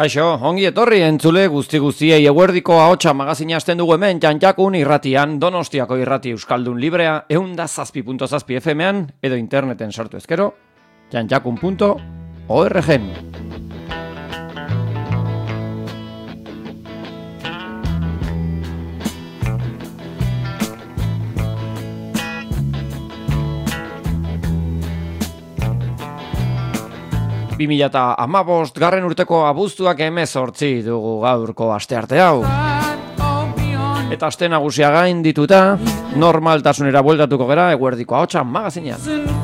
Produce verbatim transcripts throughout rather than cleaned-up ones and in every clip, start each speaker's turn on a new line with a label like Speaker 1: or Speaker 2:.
Speaker 1: Kaixo, ongi etorri entzule guzti guztiei eguerdiko ahotsa magazina hasten dugu hemen Jantjakun irratian, Donostiako irrati euskaldun librea, ehun zazpi puntu zazpi F M-an edo interneten sartu ezkero, jantjakun puntu org. bi mila hamabost garren urteko abuztuak hemezortzi dugu gaurko astearte hau. Eta aste nagusia gain dituta, normaltasunera bueltatuko gera eguerdiko ahotsa magazina.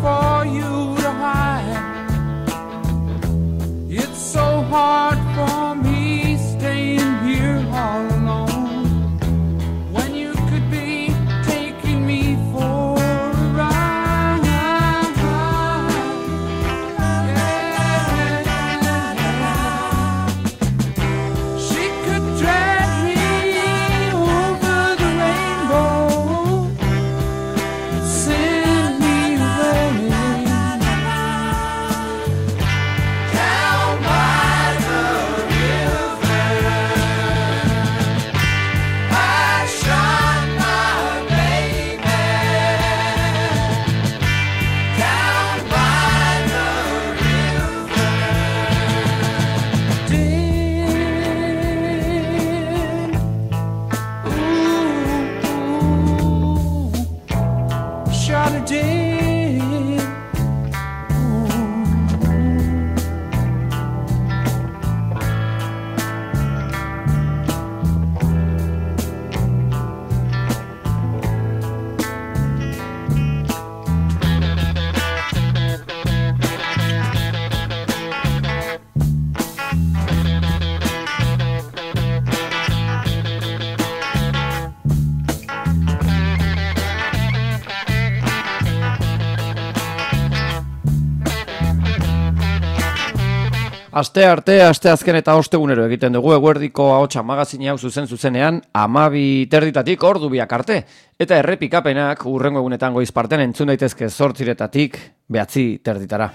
Speaker 1: Aste arte, aste azken eta ostegunero egiten dugu eguerdiko ahotsa magazina hau zuzen zuzenean hamabi terditatik ordu biak arte. Eta errepikapenak hurrengo egunetan goiz partean entzun daitezke zortziretatik behatzi terditara.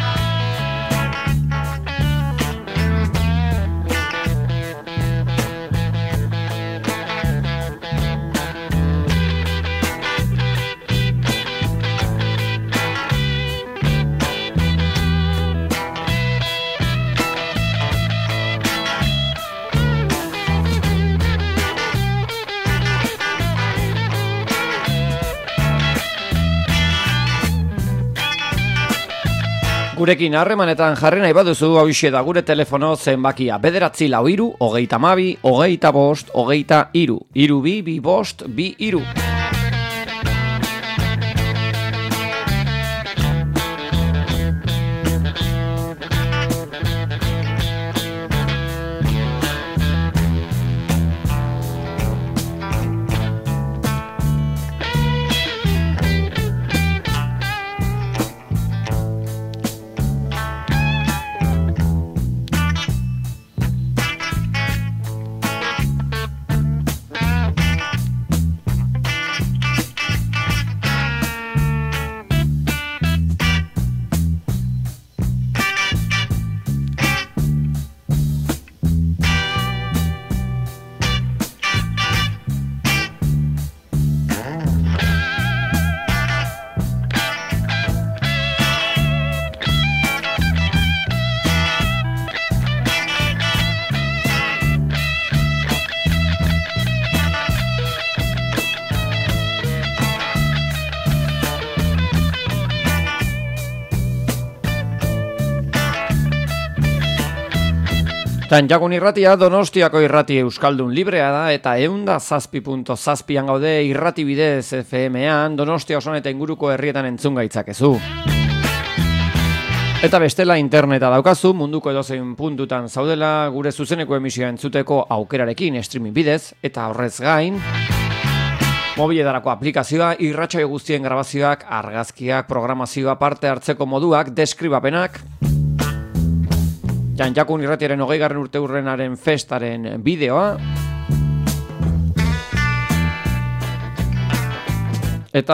Speaker 1: Gurekin harremanetan jarri nahi baduzu hauxe da gure telefono zenbakia bederatzi lau hiru, hogeita hamabi, hogeita bost, hogeita hiru, hiru bi, bi bost, bi hiru. Jantjakun irratia Donostiako irrati euskaldun librea da eta ehun zazpi puntu zazpian gaude irrati bidez F M-an Donostia osoan eta inguruko herrietan entzun gaitzakezu. Eta bestela interneta daukazu munduko edozein puntutan zaudela gure zuzeneko emisioa entzuteko aukerarekin streaming bidez eta horrez gain mobiletarako aplikazioa, irratsaio guztien grabazioak, argazkiak, programazioa, parte hartzeko moduak, deskribapenak. Jantjakun irratiaren hogeigarren urte urrenaren festaren bideoa. Eta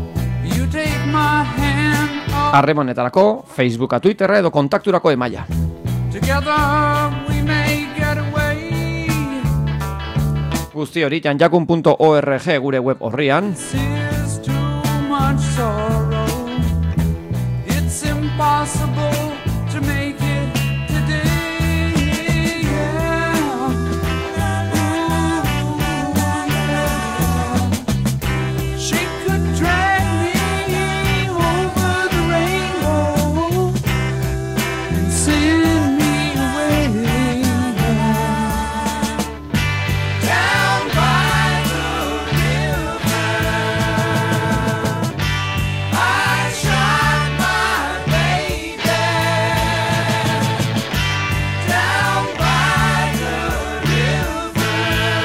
Speaker 1: harremanetarako Facebooka, Twitterra edo kontakturako emaila.
Speaker 2: Together we may get away.
Speaker 1: Guzti hori janjakun puntu org gure web horrian.
Speaker 2: This is too much sorrow. It's impossible to make it today. Yeah. Ooh, yeah. She could drag me over the rainbow and send me away. Down by the river, I shot my baby. Down by the river,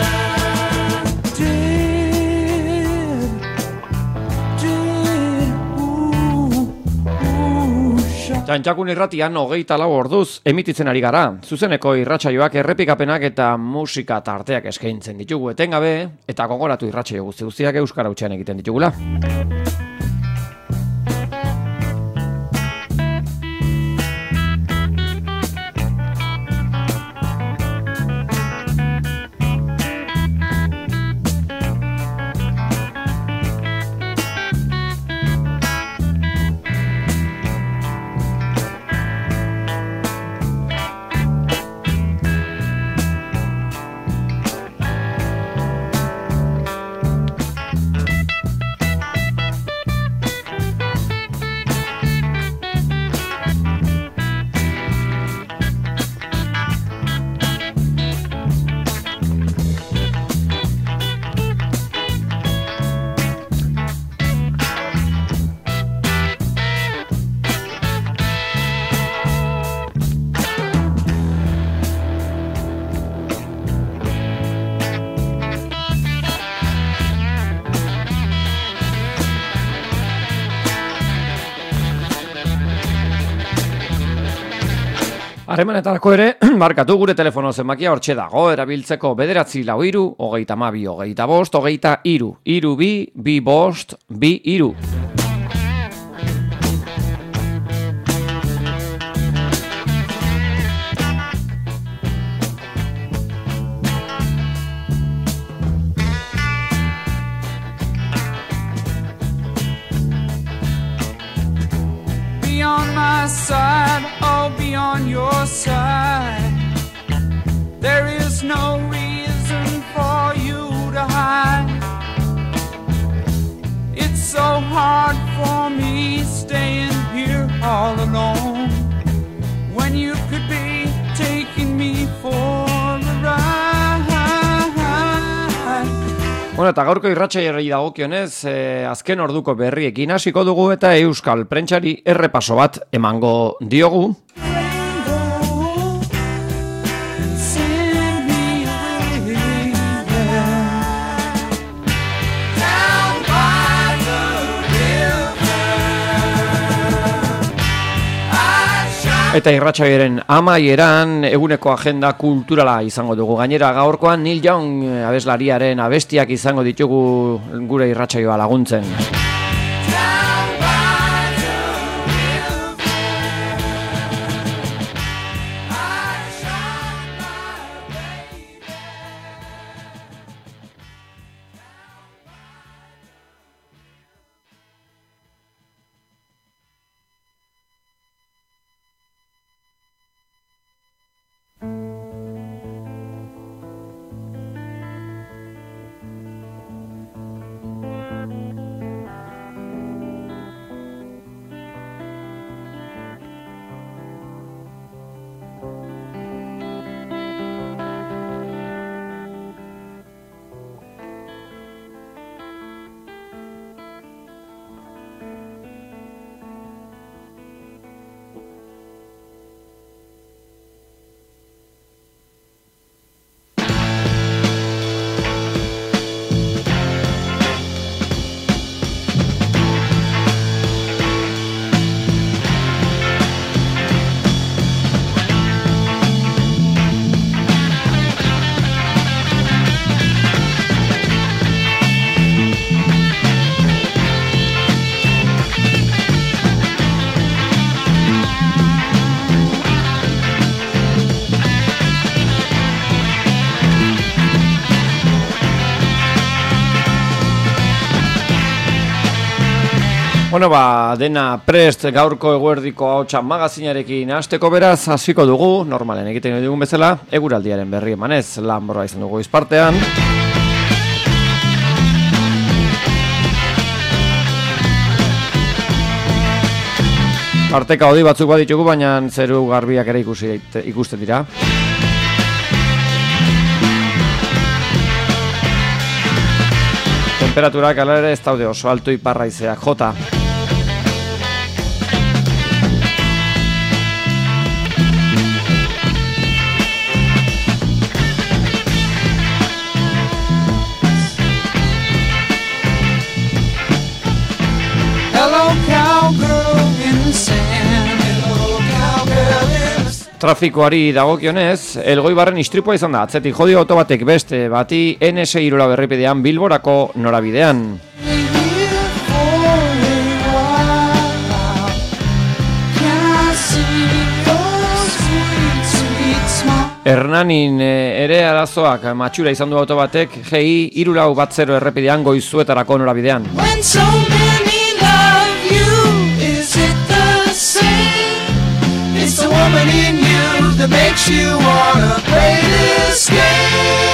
Speaker 2: dead, dead, ooh, ooh, shot.
Speaker 1: Jantjakun irratian hogeita lau orduz emititzen ari gara. Zuzeneko irratsaioak errepikapenak eta musika tarteak eskaintzen ditugu etengabe, eta gogoratu irratsaio guzti guztiak euskara hutsean egiten ditugula. Harremanetarako ere, markatu gure telefono zenbakia hortxe dago, erabiltzeko bederatzi lau hiru, hogeita hamabi, hogeita bost, hogeita hiru, hiru bi, bi bost, bi hiru.
Speaker 2: Be on my side, I'll be on your side. There is no reason for you to hide. It's so hard for me staying here all alone when you could be taking me for a ride.
Speaker 1: Bueno, eta gaurko irratsaiari dagokionez, eh, azken orduko berriekin hasiko dugu eta euskal prentsari errepaso bat emango diogu. Eta irratsaiaren amaieran eguneko agenda kulturala izango dugu. Gainera gaurkoan Neil Young abeslariaren abestiak izango ditugu gure irratsaioa laguntzen. Bueno, ba, dena prest gaurko eguerdiko hautsa magazinarekin hasteko beraz hasiko dugu, normalen egiten dugun bezala, eguraldiaren berri emanez, lanbroa izan dugu izpartean. Parteka hodi batzuk baditugu, baina zeru garbiak ere ikusi, ikusten dira. Temperaturak ala ere ez daude oso alto iparraizeak jota. Trafikoari dagokionez, Elgoibarren istripua izan da, atzetik jodio auto batek beste bati N S hiru errepidean Bilborako norabidean. Hernanin ere arazoak matxura izan du auto batek G I hiru lau bat zero errepidean Goizuetarako norabidean.
Speaker 2: It's the woman in you that makes you wanna play this game.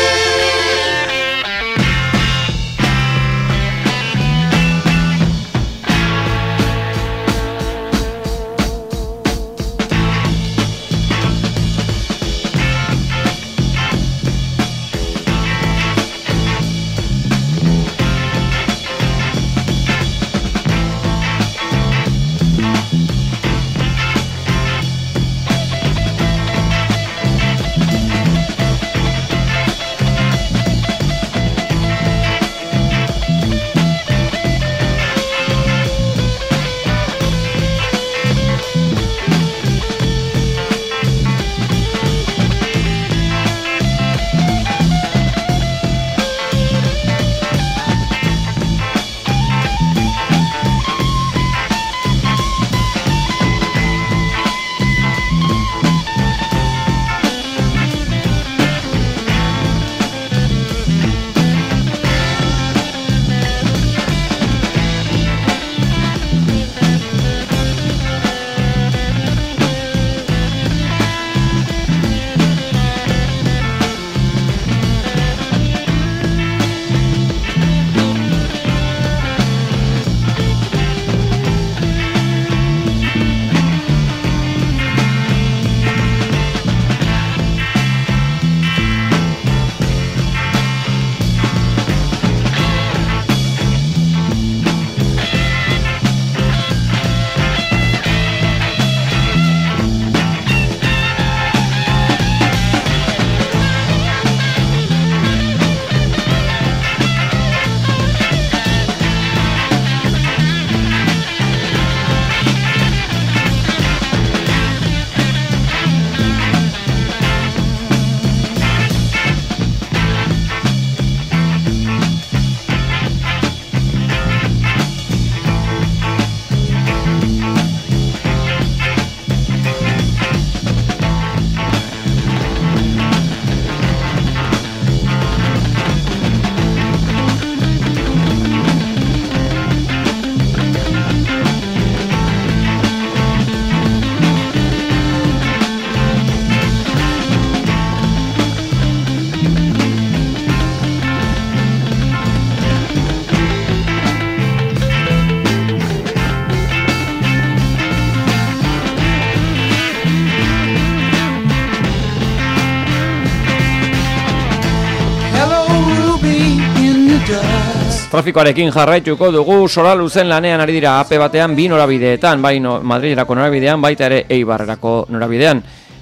Speaker 1: Trafikoarekin jarraituko dugu, Soraluzen lanean ari dira A P batean bi norabideetan, bai no, Madrilerako norabidean, baita ere Eibarrerako norabidean.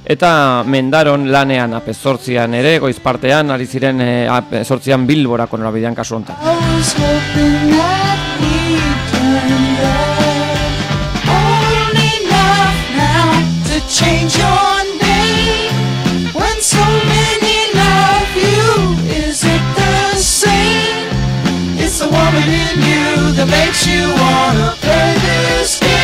Speaker 1: Eta Mendaron lanean A P zortzian ere, Goizpartean, ari ziren e, A P zortzian Bilborako norabidean kasu honetan.
Speaker 2: Woman in you that makes you wanna play this game.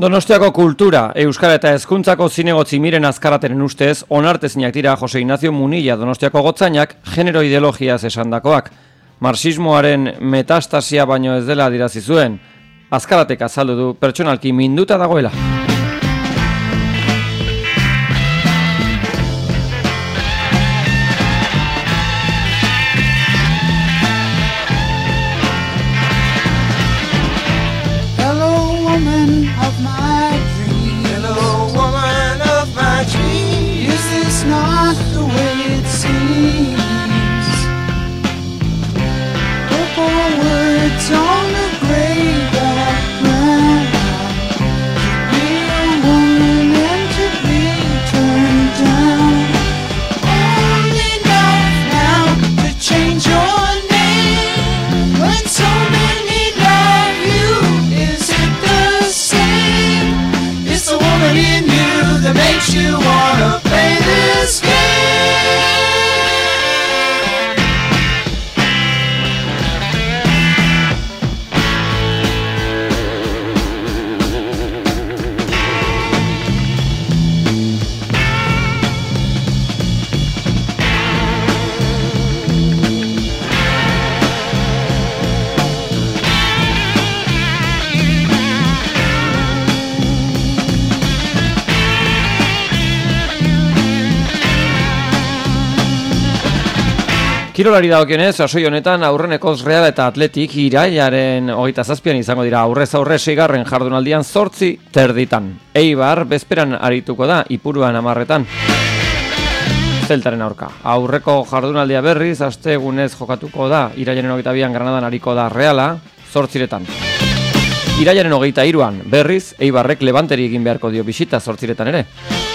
Speaker 1: Donostiako kultura, euskara eta hezkuntzako zinegotzi miren azkaratenen ustez, onartezinak dira Jose Ignacio Munilla Donostiako gotzainak genero ideologiaz esandakoak. Marxismoaren metastasia baino ez dela adirazi zuen. Azkaratek azaldu du pertsonalki minduta dagoela.
Speaker 2: Not the way it seems. Purple words on a gray background. To be a woman and to be turned down. Only enough now to change your name. When so many love you, is it the same? It's the woman in you that makes you wanna play this game.
Speaker 1: Kirolari dagokionez, sasoi honetan aurrenekoz Real eta Atletik irailaren hogeita zazpian izango dira aurrez aurre seigarren jardunaldian zortzi terditan. Eibar bezperan arituko da Ipuruan hamarretan. Zeltaren aurka. Aurreko jardunaldia berriz astegunez jokatuko da irailaren hogeita bian Granadan ariko da Reala zortziretan. Irailaren hogeita hiruan berriz Eibarrek Levanteri egin beharko dio bisita zortziretan ere.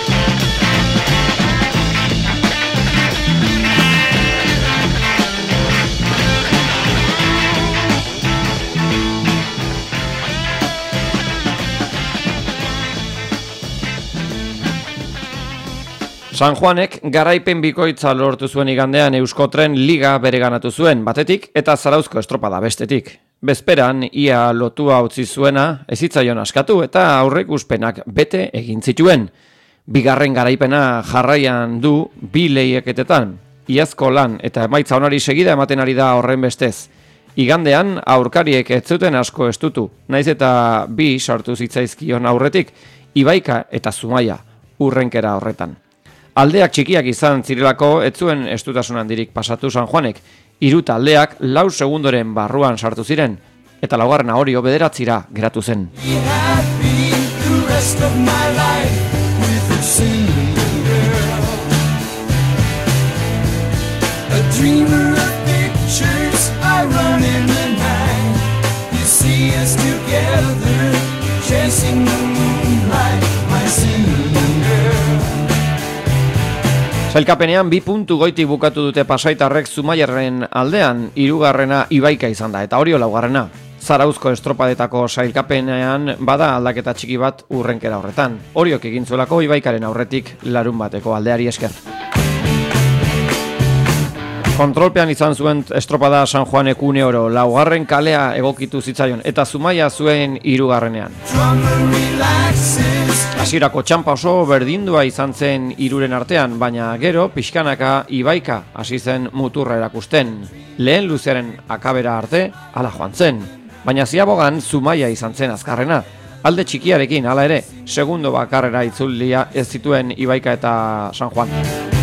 Speaker 1: San Juanek garaipen bikoitza lortu zuen igandean Euskotren Liga bereganatu zuen batetik eta Zarauzko estropada bestetik. Bezperan ia lotua utzi zuena ezitzaion askatu eta aurreikuspenak bete egin zituen. Bigarren garaipena jarraian du bi lehiaketetan. Iazko lan eta emaitza onari segida ematen ari da horren bestez. Igandean aurkariek ez zuten asko estutu, naiz eta bi sartu zitzaizkion aurretik, Ibaika eta Zumaia urrenkera horretan. Aldeak txikiak izan zirelako ez zuen estutasun handirik pasatu San Juanek. Hiru taldeak lau segundoren barruan sartu ziren eta laugarrena Orio bederatzira geratu zen. Sailkapenean bi puntu goitik bukatu dute Pasaitarrek Zumaiarren aldean, hirugarrena Ibaika izan da eta Orio laugarrena. Zarauzko estropadetako sailkapenean bada aldaketa txiki bat urrenkera horretan. Oriok egin zuelako Ibaikaren aurretik larun bateko aldeari esker. Kontrolpean izan zuen estropada San Juanek une oro, laugarren kalea egokitu zitzaion eta Zumaia zuen hirugarrenean. Hasierako txanpa oso berdindua izan zen hiruren artean, baina gero pixkanaka Ibaika hasi zen muturra erakusten. Lehen luzearen akabera arte hala joan zen, baina ziabogan Zumaia izan zen azkarrena. Alde txikiarekin hala ere, segundo bakarrera itzulia ez zituen Ibaika eta San Juan.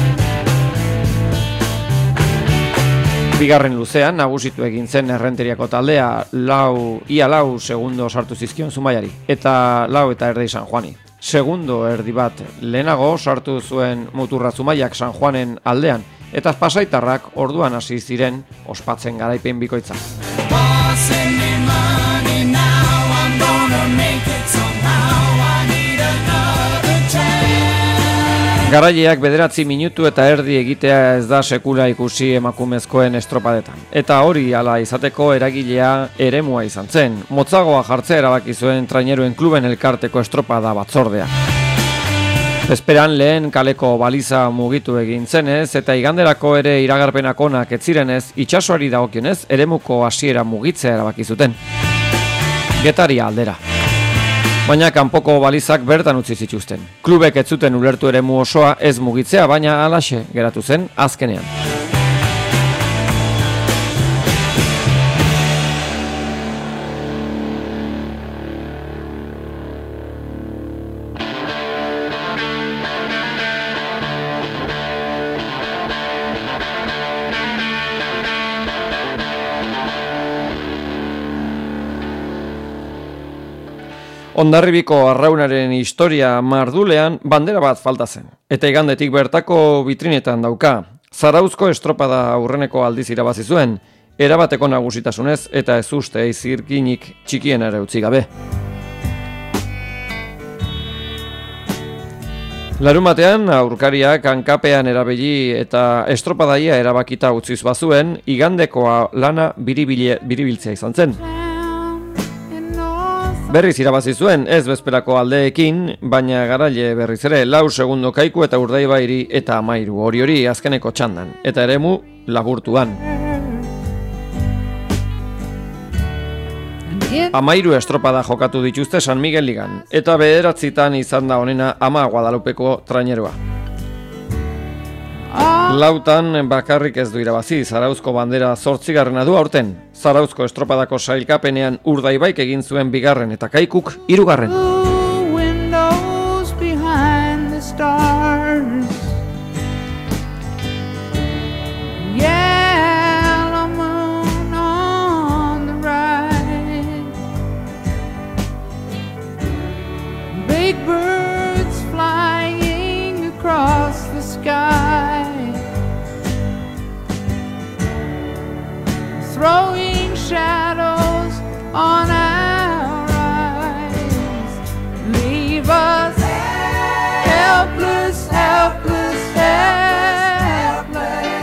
Speaker 1: Bigarren luzean nagusitu egin zen Errenteriako taldea, lau, ia lau segundo sartu zizkion Zumaiari, eta lau eta erdi San Juani. Segundo erdi bat lehenago sartu zuen muturra Zumaiak San Juanen aldean, eta Pasaitarrak orduan hasi ziren ospatzen garaipen bikoitza. Garaileak bederatzi minutu eta erdi egitea ez da sekula ikusi emakumezkoen estropadetan. Eta hori hala izateko eragilea eremua izan zen. Motzagoa jartzea erabaki zuen traineruen kluben elkarteko estropada batzordea. Bezperan lehen kaleko baliza mugitu egin zenez eta iganderako ere iragarpenak onak ez zirenez, itsasoari dagokionez eremuko hasiera mugitzea erabaki zuten. Getaria aldera. Baina kanpoko balizak bertan utzi zituzten. Klubek ez zuten ulertu eremu osoa ez mugitzea, baina halaxe geratu zen azkenean. Hondarribiko arraunaren historia mardulean bandera bat falta zen. Eta igandetik bertako vitrinetan dauka. Zarauzko estropada aurreneko aldiz irabazi zuen, erabateko nagusitasunez eta ez uste zirkinik txikien ere utzi gabe. Larumatean aurkariak hankapean erabili eta estropadaia erabakita utziz bazuen, igandekoa lana biribile, biribiltzea izan zen. Berriz irabazi zuen, ez bezperako aldeekin, baina garaile berriz ere lau segundo Kaiku eta Urdaibairi eta Amairu hori hori azkeneko txandan, eta eremu laburtuan. Amairu estropada jokatu dituzte San Miguel ligan, eta bederatzitan izan da honena Ama Guadalupeko traineroa. Lautan bakarrik ez du irabazi, Zarauzko bandera zortzigarrena du aurten. Zarauzko estropadako sailkapenean Urdaibaik egin zuen bigarren eta Kaikuk hirugarren. Big birds flying across the sky, throwing shadows on our eyes, leave us helpless, helpless, helpless.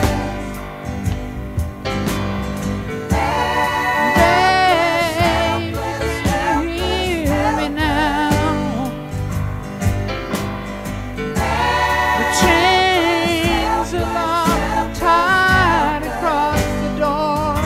Speaker 1: Baby, hear me now. The chains are locked tight across the door.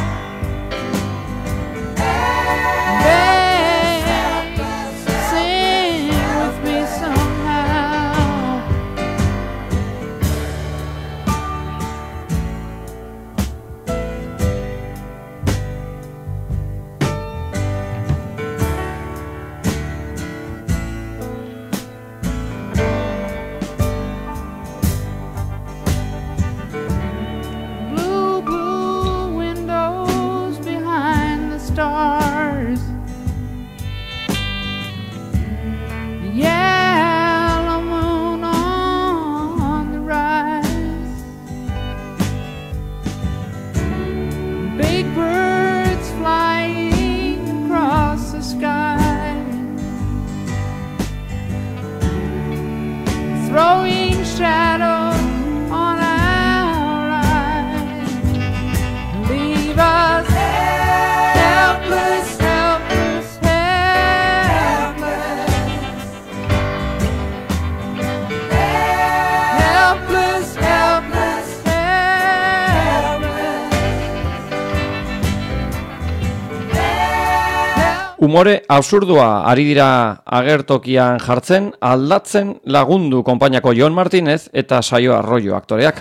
Speaker 1: Stars, yellow moon on the rise, big birds flying across the sky, throwing shadows on our eyes, leave us helpless, helpless, helpless, helpless, helpless, helpless. Umore absurdua ari dira agertokian jartzen, aldatzen lagundu konpainiako Jon Martinez eta Saio Arroyo aktoreak.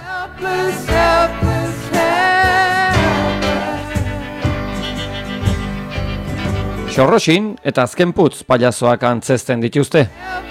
Speaker 1: Xorroxin eta azken putz pailazoak antzesten dituzte.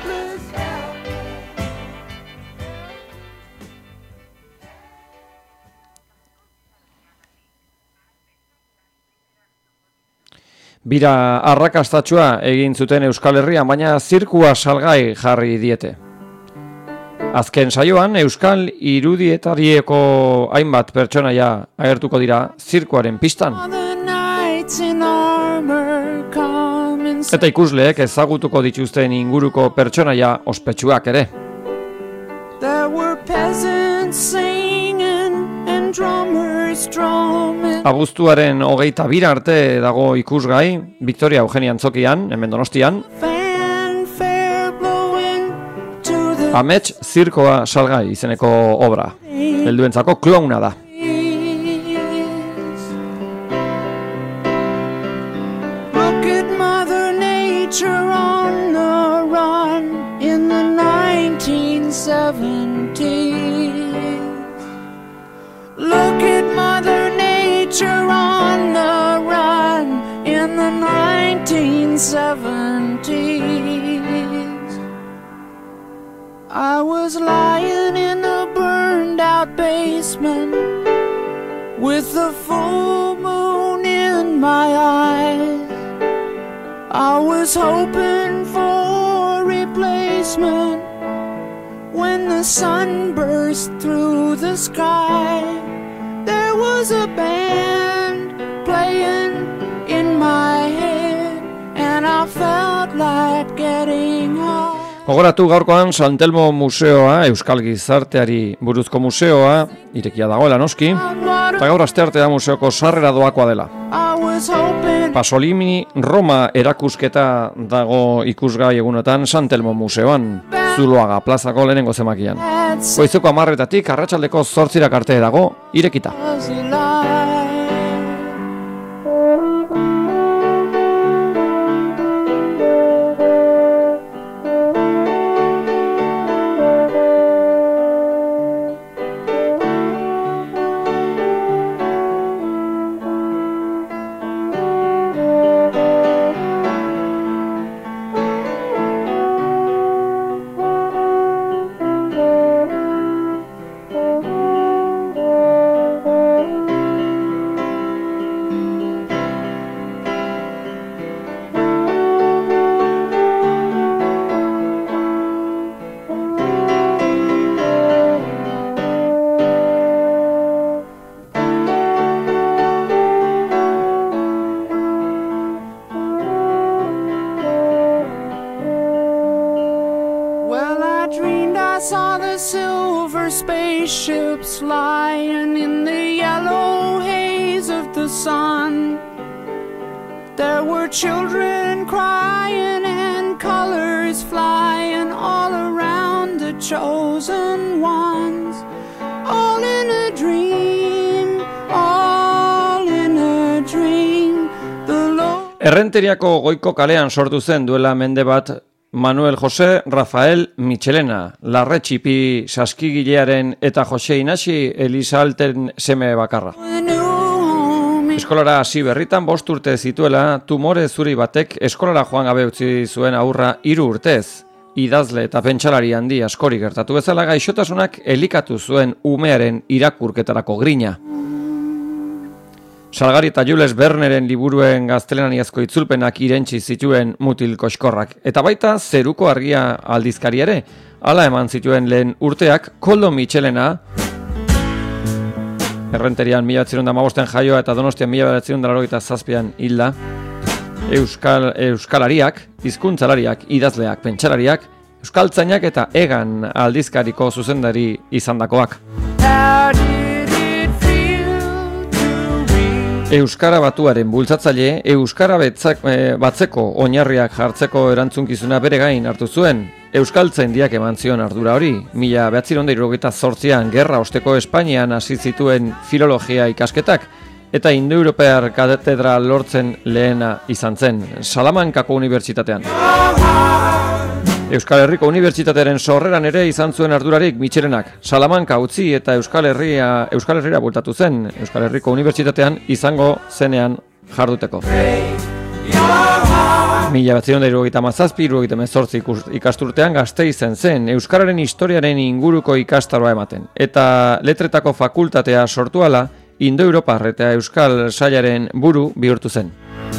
Speaker 1: Bira arrakastatxua egin zuten Euskal Herrian, baina zirkua salgai jarri diete. Azken saioan Euskal irudietarieko hainbat pertsonaia agertuko dira zirkuaren pistan. Eta ikusleek ezagutuko dituzten inguruko pertsonaia ospetsuak ere. Abuztuaren hogeita bira arte dago ikusgai, Victoria Eugenia Antzokian, hemen Donostian. Amets zirkoa salgai izeneko obra. Helduentzako klouna da. On the
Speaker 2: with the full moon in my eyes. I was hoping for a replacement when the sun burst through the sky. There was a band playing in my head and I felt like getting high.
Speaker 1: Gogoratu gaurkoan San Telmo museoa, Euskal Gizarteari buruzko museoa, irekia dagoela noski, eta gaur asteartea museoko sarrera doakoa dela. Pasolini Roma erakusketa dago ikusgai egunotan San Telmo museoan, Zuloaga plazako lehenengo zemakian. Goizeko hamarretatik arratsaldeko zortzirak arte dago irekita.
Speaker 2: saw the silver spaceships lying in the yellow haze of the sun. There were children crying and colors flying all around the chosen ones. All in a dream, all in a dream.
Speaker 1: Errenteriako Goiko kalean sortu zen duela mende bat Manuel José Rafael Michelena, Larretxipi saskigilearen eta Jose Inasi Elizalten seme bakarra. Eskolara hasi berritan bost urte zituela, tumore zuri batek eskolara joan gabe utzi zuen aurra hiru urtez. Idazle eta pentsalari handi askori gertatu bezala gaixotasunak elikatu zuen umearen irakurketarako grina. Salgari eta Jules Verneren liburuen gaztelaniazko itzulpenak irentsi zituen mutil koskorrak. Eta baita Zeruko Argia aldizkari ere, hala eman zituen lehen urteak Koldo Michelena, Errenterian mila bederatziehun eta hamabosten jaioa eta Donostian mila bederatziehun eta laurogeita zazpian hilda, Euskal, Euskalariak, hizkuntzalariak, idazleak, pentsalariak, euskaltzainak eta Egan aldizkariko zuzendari izandakoak. Euskara batuaren bultzatzaile, Euskara betzak, e, batzeko oinarriak jartzeko erantzunkizuna bere gain hartu zuen. Euskaltzaindiak eman zion ardura hori. Mila bederatziehun eta hirurogeita zortzian gerra osteko Espainian hasi zituen filologia ikasketak, eta indoeuropear katedra lortzen lehena izan zen, Salamankako unibertsitatean. Euskal Herriko Unibertsitatearen sorreran ere izan zuen ardurarik Michelenak. Salamanka utzi eta Euskal Herria Euskal Herrira bueltatu zen, Euskal Herriko Unibertsitatean izango zenean jarduteko. Mila bederatziehun eta hirurogeita hamazazpi hirurogeita hemezortzi ikasturtean Gasteizen zen euskararen historiaren inguruko ikastaroa ematen, eta letretako fakultatea sortu ahala Indo-Europar eta Euskal sailaren buru bihurtu zen.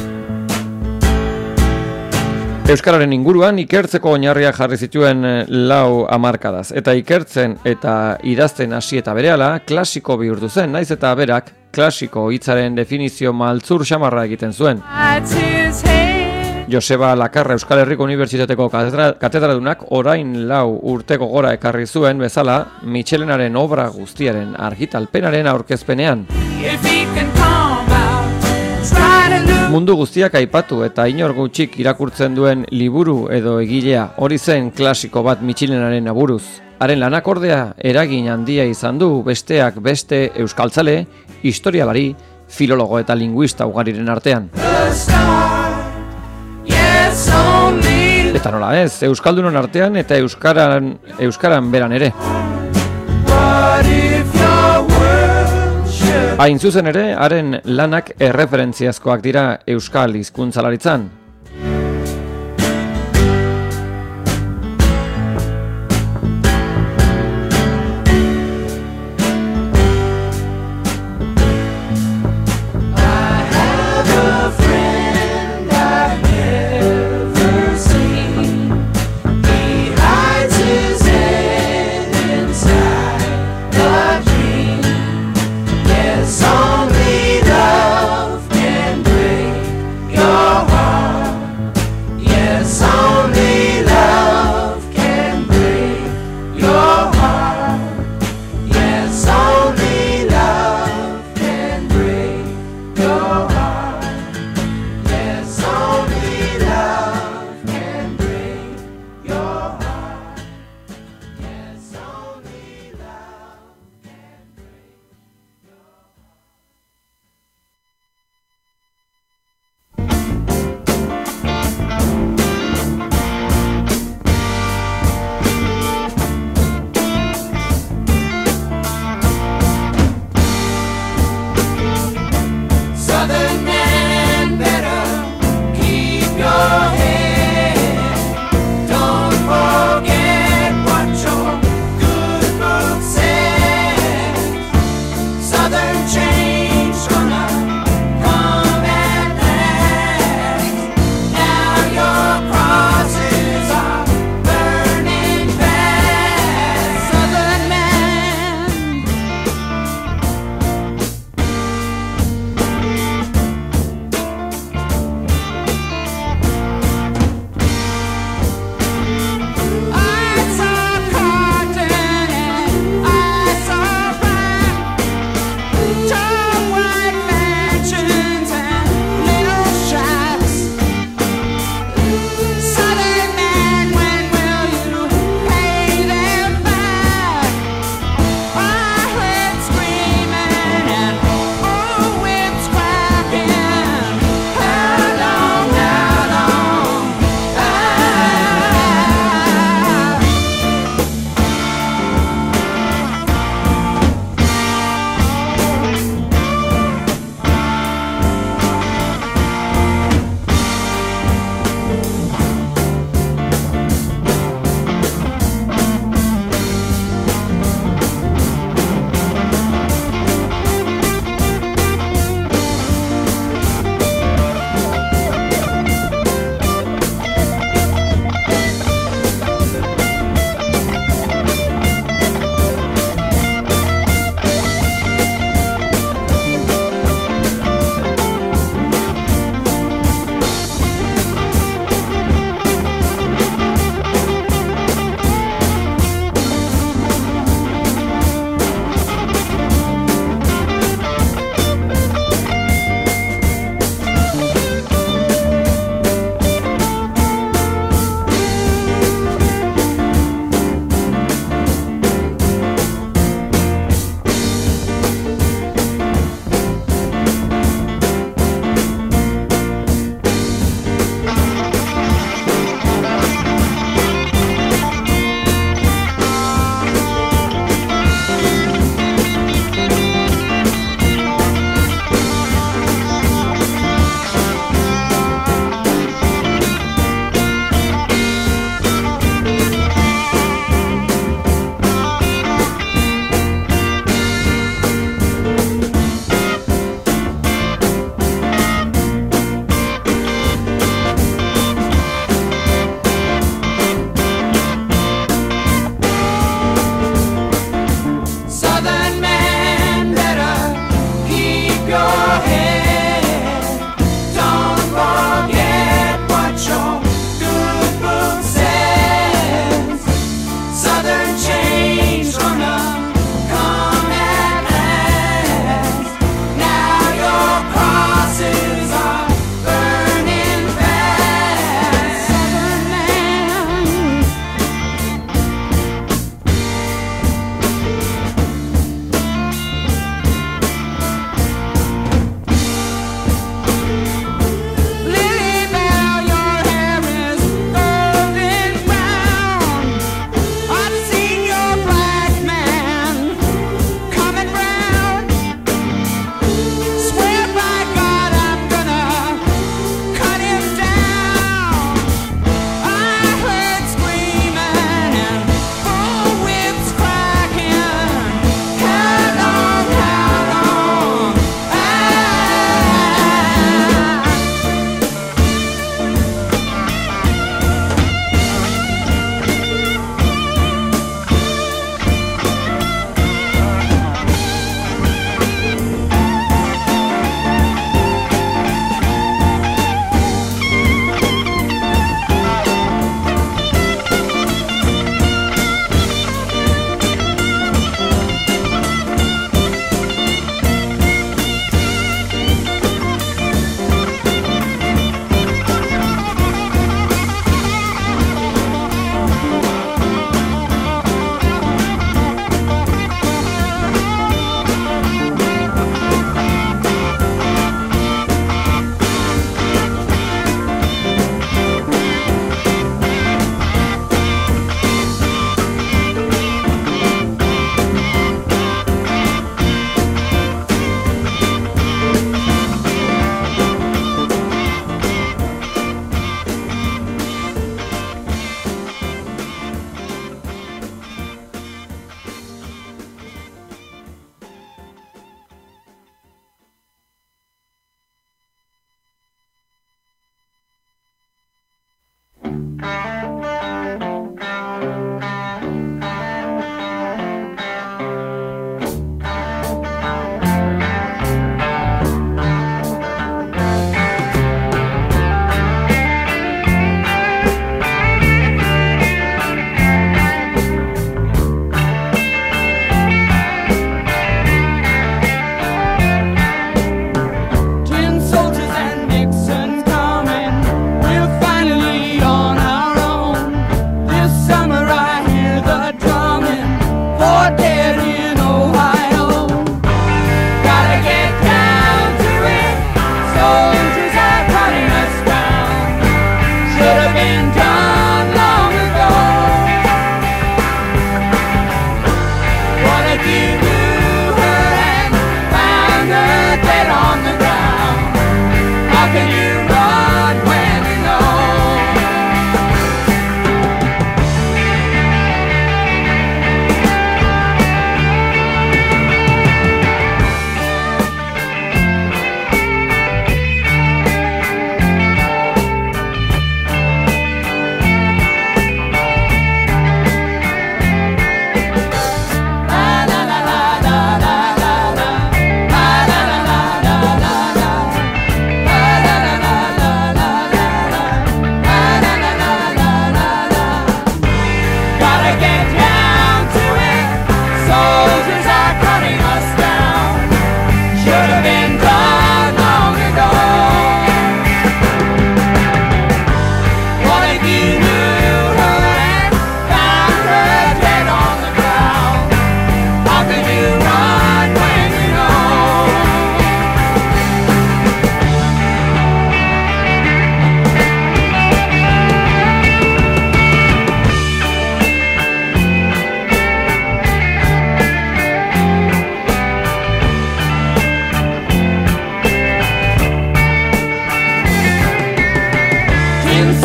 Speaker 1: Euskararen inguruan ikertzeko oinarriak jarri zituen lau hamarkadaz, eta ikertzen eta idazten hasi eta berehala klasiko bihurtu zen, naiz eta berak klasiko hitzaren definizio maltzur xamarra egiten zuen. Joseba Lakarra Euskal Herriko Unibertsitateko katedradunak orain lau urteko gora ekarri zuen bezala Michelenaren obra guztiaren argitalpenaren aurkezpenean. Mundu guztiak aipatu eta inor gutxik irakurtzen duen liburu edo egilea hori zen klasiko bat Michelenaren aburuz. Haren lanak ordea eragin handia izan du besteak beste euskaltzale, historialari, filologo eta linguista ugariren artean. Eta nola ez, euskaldunon artean eta euskaran, euskaran beran ere. Hain zuzen ere, haren lanak erreferentziazkoak dira euskal hizkuntzalaritzan.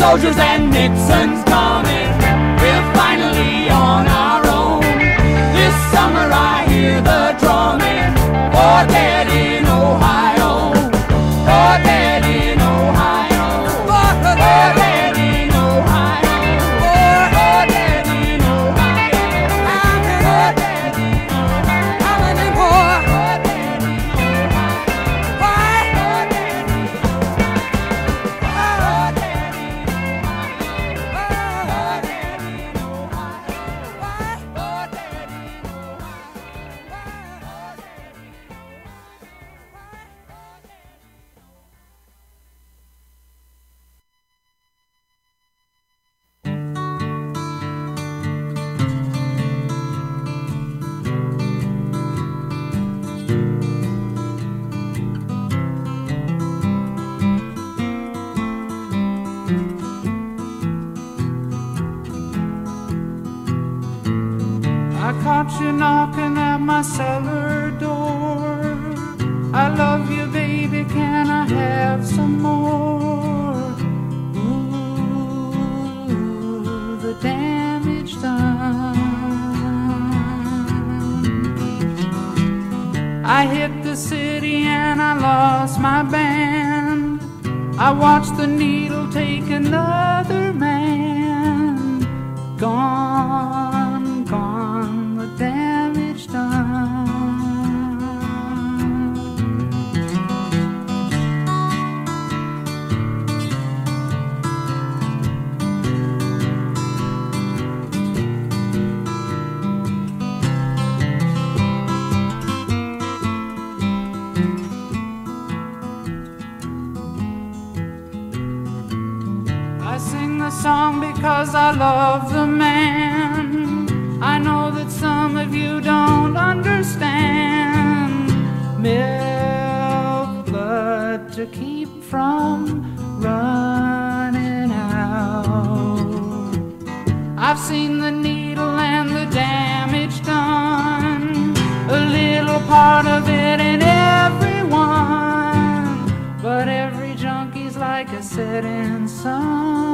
Speaker 2: soldiers and Nixon's coming. We're finally on our own. This summer I hear the drumming. For dead in Ohio. For dead in Ohio. For dead in Ohio. For dead in Ohio. For dead in Ohio. How many more? For dead in Ohio. Why? For dead in Ohio. For dead in Ohio. For dead in Ohio. Why? For dead in I caught you knocking at my cellar door. I love you, baby, can I have some more? Ooh, the damage done. I hit the city and I lost my band. I watched the needle take another man. Gone, gone, the damage done. I sing the song because I love the man. I know that some of you don't understand. Milk blood to keep from running out. I've seen the needle and the damage done. A little part of it in everyone. But every junkie's like a setting sun.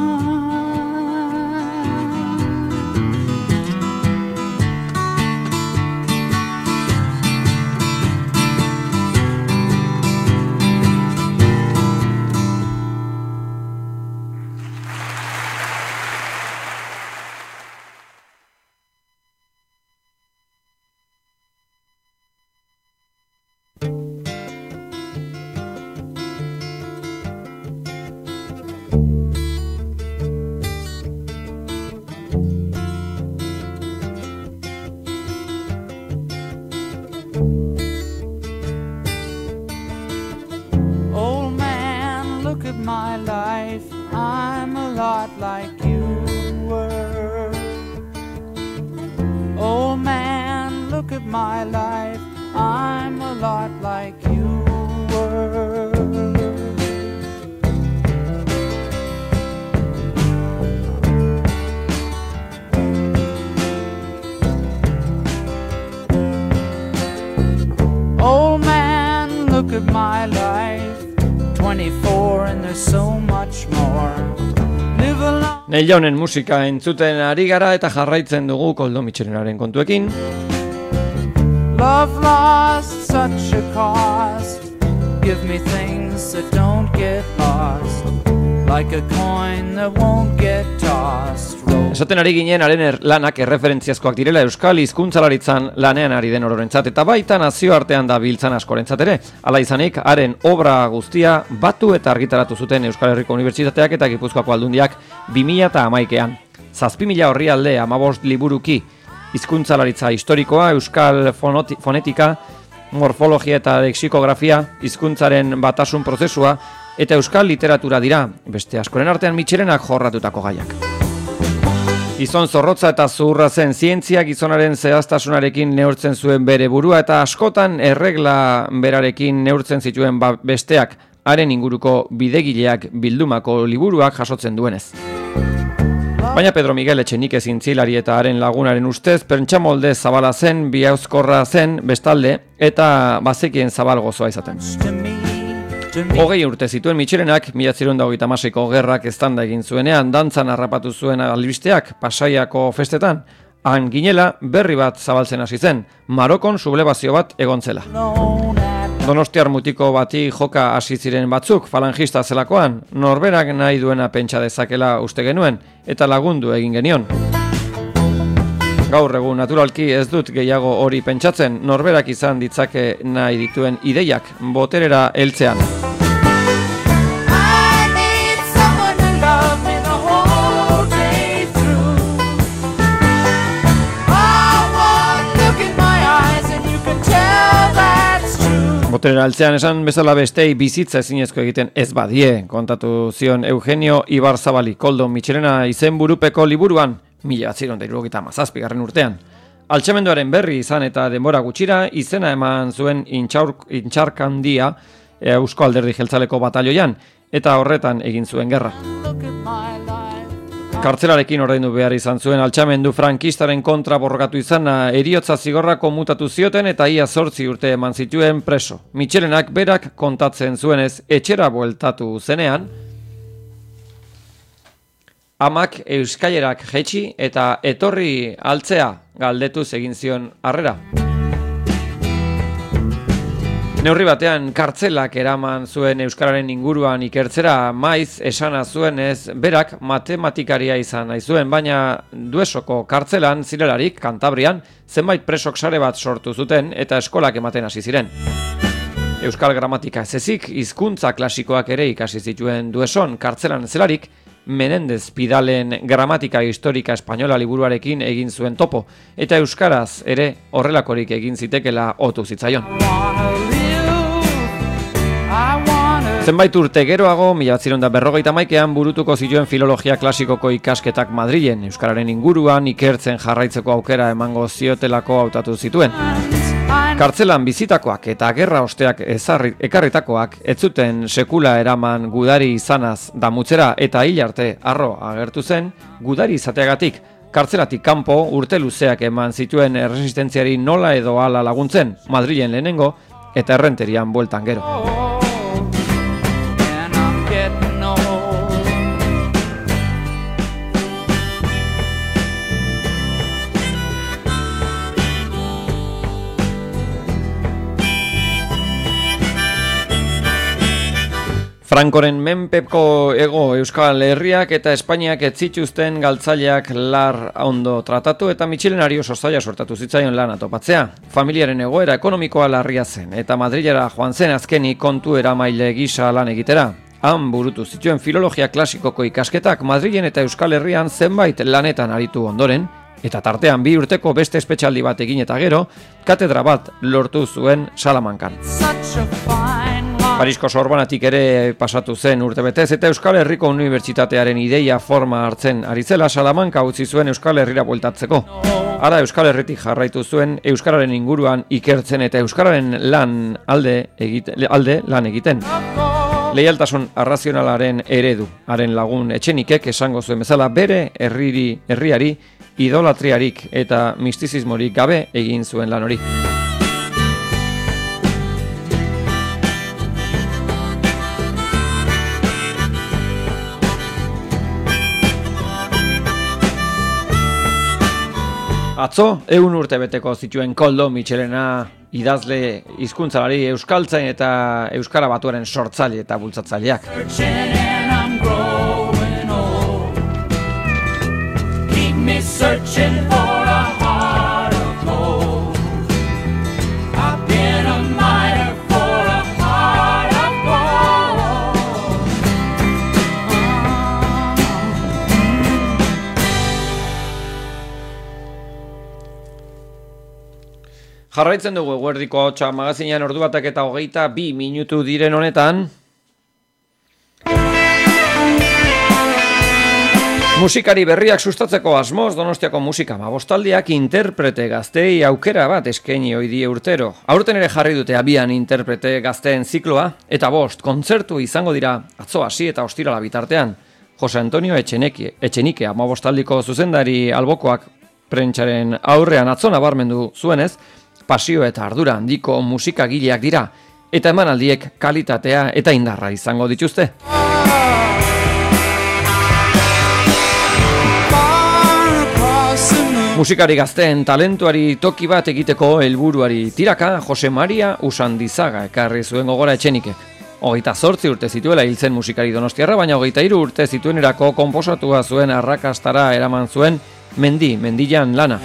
Speaker 2: Old man, look at my life. I'm a lot like you were. Old man, look at my life. I'm a lot like you were. Old man, look at my life. twenty-four and there's so much more. Live alone.
Speaker 1: Neil Youngen musika entzuten ari gara eta jarraitzen dugu Koldo Mitxelenaren kontuekin.
Speaker 2: Love lost, such a cost. Give me things that don't get lost. Like a coin that won't get tossed.
Speaker 1: Esaten ari ginen haren er, lanak erreferentziazkoak direla euskal hizkuntzalaritzan lanean ari den ororentzat eta baita nazioartean da biltzan askorentzat ere. Hala izanik, haren obra guztia batu eta argitaratu zuten Euskal Herriko Unibertsitateak eta Gipuzkoako Aldundiak bi mila hamaikaan. Zazpi mila orrialde hamabost liburuki, hizkuntzalaritza historikoa, euskal fonoti, fonetika, morfologia eta lexikografia, hizkuntzaren batasun prozesua eta euskal literatura dira, beste askoren artean Mitxelenak jorratutako gaiak. Gizon zorrotza eta zuhurra zen, zientzia gizonaren zehaztasunarekin neurtzen zuen bere burua eta askotan erregla berarekin neurtzen zituen ba besteak, haren inguruko bidegileak bildumako liburuak jasotzen duenez. Baina Pedro Miguel Etxenike zintzilari eta haren lagunaren ustez pentsamolde zabala zen, bihauzkorra zen bestalde eta bazekien zabal gozoa izaten. Hogei urte zituen Mitxelenak, mila bederatziehun eta hogeita hamaseiko gerrak eztanda egin zuenean, dantzan harrapatu zuen albisteak Pasaiako festetan, han ginela berri bat zabaltzen hasi zen, Marokon sublebazio bat egontzela. Donostiar mutiko bati joka hasi ziren batzuk, falangista zelakoan, norberak nahi duena pentsa dezakela uste genuen, eta lagundu egin genion. Gaur egun naturalki ez dut gehiago hori pentsatzen, norberak izan ditzake nahi dituen ideiak boterera heltzean. Boterera heltzean esan bezala bestei bizitza ezinezko egiten ez badie, kontatu zion Eugenio Ibarzabali Koldo Mitxelena izenburupeko liburuan, mila bederatziehun eta hirurogeita hamazazpigarren urtean. Altxamenduaren berri izan eta denbora gutxira izena eman zuen intxarkandia Eusko Alderdi Jeltzaleko batalioian eta horretan egin zuen gerra. Kartzelarekin ordaindu behar izan zuen altxamendu frankistaren kontra borrokatu izana heriotza zigorra komutatu zioten eta ia zortzi urte eman zituen preso. Mitxelenak berak kontatzen zuenez etxera bueltatu zenean, amak euskailerak jetxi eta etorri altzea galdetuz egin zion harrera. Neurri batean kartzelak eraman zuen euskararen inguruan ikertzera, maiz esana zuenez berak matematikaria izan nahi zuen, baina Duesoko kartzelan zirelarik Kantabrian zenbait presok sare bat sortu zuten eta eskolak ematen hasi ziren. Euskal gramatika ez ezik, hizkuntza klasikoak ere ikasi zituen Dueson kartzelan zelarik, Menendez Pidalen gramatika historika espainola liburuarekin egin zuen topo, eta euskaraz ere horrelakorik egin zitekela otu zitzaion. Zenbait urte geroago, mila bederatziehun eta berrogeita hamaikean burutuko zituen filologia klasikoko ikasketak Madrilen, euskararen inguruan ikertzen jarraitzeko aukera emango ziotelako hautatu zituen. Kartzelan bizitakoak eta gerra osteak ezarri, ekarritakoak ez zuten sekula eraman gudari izanaz damutzera eta hil arte harro agertu zen gudari izateagatik. Kartzelatik kanpo urte luzeak eman zituen erresistentziari nola edo hala laguntzen, Madrilen lehenengo eta Errenterian bueltan gero. Frankoren menpeko ego Euskal Herriak eta Espainiak ez zituzten galtzaileak lar ondo tratatu eta Mitxelenari oso zaila sortatu zitzaion lana topatzea. Familiaren egoera ekonomikoa larria zen eta Madrilera joan zen azkenik kontu eramaile gisa lan egitera. Han burutu zituen filologia klasikoko ikasketak Madrilen eta Euskal Herrian zenbait lanetan aritu ondoren, eta tartean bi urteko beste espetxaldi bat egin eta gero, katedra bat lortu zuen Salamankan. Parisko Sorbanatik ere pasatu zen urtebetez eta Euskal Herriko Unibertsitatearen ideia forma hartzen ari zela Salamanka utzi zuen Euskal Herrira bueltatzeko. Ara Euskal Herritik jarraitu zuen euskararen inguruan ikertzen eta euskararen lan alde, egite, alde lan egiten. Leialtasun arrazionalaren eredu, haren lagun Etxenikek esango zuen bezala bere herriri, herriari idolatriarik eta mistizismorik gabe egin zuen lan hori. Atzo, ehun urte beteko zituen Koldo Mitxelena idazle hizkuntzalari euskaltzain eta euskara batuaren sortzaile eta bultzatzaileak. Jarraitzen dugu eguerdiko hotsa magazinean ordu batak eta hogeita bi minutu diren honetan. Musikari berriak sustatzeko asmoz Donostiako musika hamabostaldiak interprete gaztei aukera bat eskaini ohi die urtero. Aurten ere jarri dute abian interprete gazteen zikloa eta bost kontzertu izango dira atzo hasi eta ostirala bitartean. Jose Antonio Etxeneke, Etxenike hamabostaldiko zuzendari albokoak prentsaren aurrean atzo nabarmendu zuenez, pasio eta ardura handiko musikagileak dira, eta emanaldiek kalitatea eta indarra izango dituzte. Musikari gazteen talentuari toki bat egiteko helburuari tiraka Jose Maria Usandizaga ekarri zuen gogora Etxenikek. Hogeita zortzi urte zituela hiltzen musikari donostiarra, baina hogeita hiru urte zituenerako konposatua zuen arrakastara eraman zuen Mendi, Mendian lana.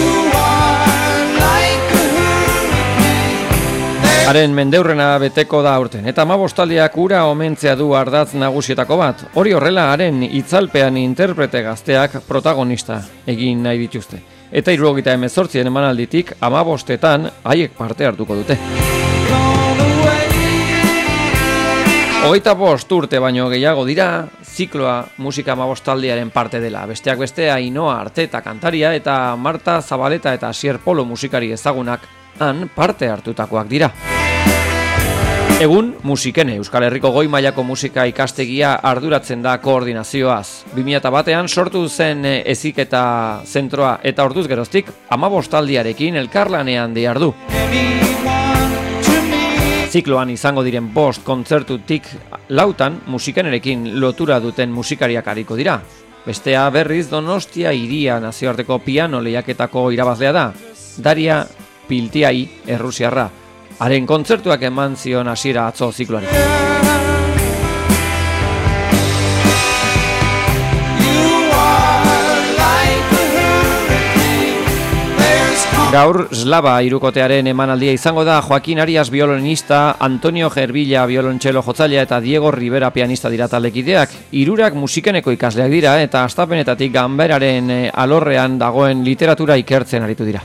Speaker 1: Haren mendeurrena beteko da aurten, eta hamabostaldiak ura omentzea du ardatz nagusietako bat. Hori horrela, haren itzalpean interprete gazteak protagonista egin nahi dituzte. Eta hirurogeita hemezortzien emanalditik hamabostetan haiek parte hartuko dute. Hogeita bost urte baino gehiago dira, zikloa musika hamabostaldiaren parte dela. Besteak beste Ainhoa Arteta kantaria eta Marta Zabaleta eta Asier Polo musikari ezagunak han parte hartutakoak dira. Egun musikene Euskal Herriko goi mailako musika ikastegia arduratzen da koordinazioaz. bi mila batean sortu zen heziketa zentroa eta orduz geroztik hamabostaldiarekin elkarlanean dihardu. Zikloan izango diren bost kontzertutik lautan musikenerekin lotura duten musikariak ariko dira. Bestea berriz Donostia Hiria nazioarteko piano lehiaketako irabazlea da, Daria Piltiai errusiarra. Haren kontzertuak eman zion hasiera atzo zikloari. Gaur Slava hirukotearen emanaldia izango da. Joaquin Arias biolonista, Antonio Gerbilla biolontxelo jotzailea eta Diego Rivera pianista dira taldekideak. Hirurak musikeneko ikasleak dira eta hastapenetatik ganberaren alorrean dagoen literatura ikertzen aritu dira.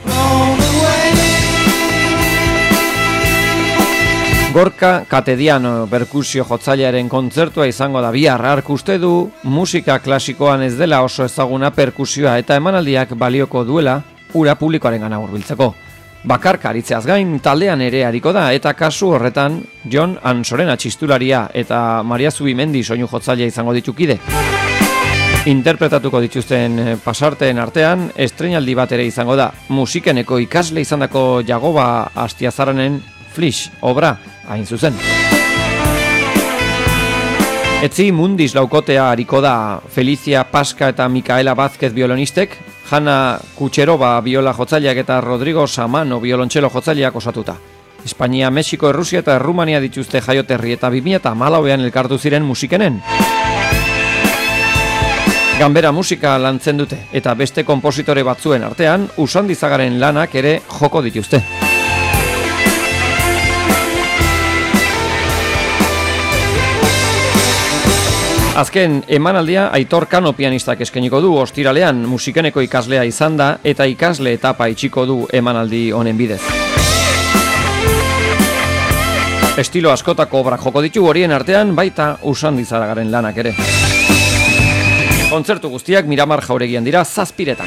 Speaker 1: Gorka Katediano perkusio jotzailearen kontzertua izango da bihar. Hark uste du musika klasikoan ez dela oso ezaguna perkusioa eta emanaldiak balioko duela ura publikoaren gana hurbiltzeko. Bakarka aritzeaz gain taldean ere ariko da eta kasu horretan Jon Ansorena txistularia eta Maria Zubimendi soinu jotzailea izango ditukide. Interpretatuko dituzten pasarteen artean estreinaldi bat ere izango da. Musikeneko ikasle izandako Jagoba Astiazaranen Flish obra hain zuzen. Etzi Mundis laukotea ariko da. Felicia Pasca eta Mikaela Vázquez violonistek, Hanna Kutxeroba biola jotzaileak eta Rodrigo Samano biolontxelo jotzaileak osatuta. Espainia, Mexiko, Errusia eta Errumania dituzte jaioterri eta bi mila hamalauean elkartu ziren musikenen. Ganbera musika lantzen dute eta beste konpositore batzuen artean Usandizagaren lanak ere joko dituzte. Azken emanaldia Aitor Kano pianistak eskainiko du ostiralean. Musikeneko ikaslea izan da eta ikasle etapa itxiko du emanaldi honen bidez. Estilo askotako obrak joko ditu, horien artean baita Usandizagaren lanak ere. Kontzertu guztiak Miramar Jauregian dira zazpiretan.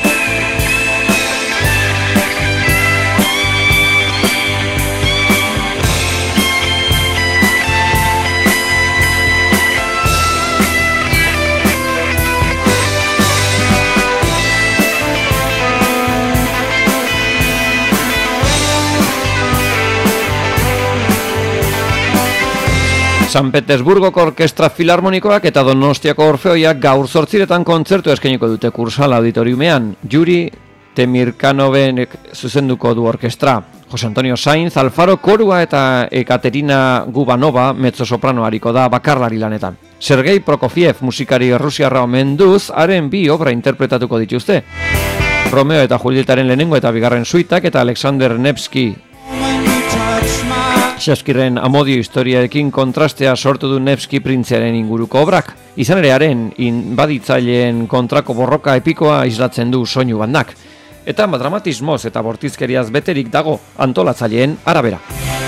Speaker 1: San Petersburgoko Orkestra Filarmonikoak eta Donostiako Orfeoiak gaur zortziretan kontzertu eskainiko dute Kursal auditoriumean. Juri Temirkanovenek zuzenduko du orkestra. Jose Antonio Sainz, Alfaro korua eta Ekaterina Gubanova mezzosoprano ariko da bakarlari lanetan. Sergei Prokofiev musikari errusiarra omenduz, haren bi obra interpretatuko dituzte. Romeo eta Julietaren lehenengo eta bigarren suitak eta Alexander Nevsky Shakespearen Amodio historiarekin kontrastea sortu du Nevsky printzearen inguruko obrak. Izan ere haren inbaditzaileen kontrako borroka epikoa islatzen du soinu bandak. Eta dramatismoz eta bortizkeriaz beterik dago antolatzaileen arabera.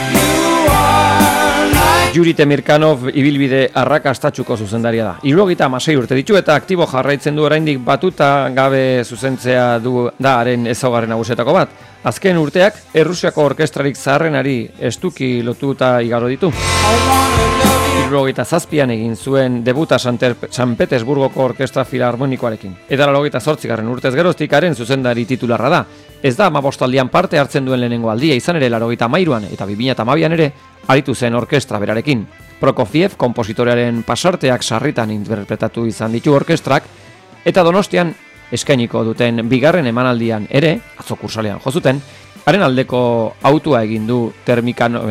Speaker 1: Juri Temirkanov ibilbide arrakastatsuko zuzendaria da. hirurogeita hamasei urte ditu eta aktibo jarraitzen du oraindik batuta gabe zuzentzea du da haren ezaugarri nagusietako bat. Azken urteak, Errusiako orkestrarik zaharrenari estuki lotuta igaro ditu. Hirurogeita zazpian egin zuen debuta San Petersburgoko Orkestra Filarmonikoarekin. Eta laurogeita zortzigarren urtez geroztik haren zuzendari titularra da. Ez da hamabostaldian parte hartzen duen lehenengo aldia, izan ere laurogeita hamairuan eta bi mila hamabian ere aritu zen orkestra berarekin. Prokofiev konpositorearen pasarteak sarritan interpretatu izan ditu orkestrak, eta Donostian eskainiko duten bigarren emanaldian ere, atzo kursalean jozuten, haren aldeko autua egin du termikano...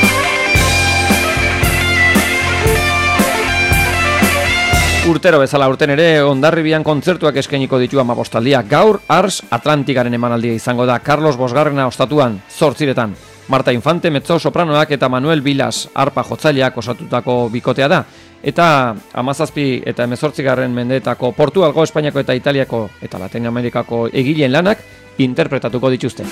Speaker 1: Urtero bezala urten ere, Hondarribian kontzertuak eskainiko ditu hamabostaldia. Gaur, Ars Atlantikaren emanaldia izango da, Carlos Bosgarrena ostatuan, zortziretan. Marta Infante, mezzo sopranoak eta Manuel Vilas, arpa jotzaileak osatutako bikotea da. Eta hamazazpi eta hemezortzigarren mendeetako Portugalgo, Espainiako eta Italiako eta Latinoamerikako egileen lanak interpretatuko dituzte.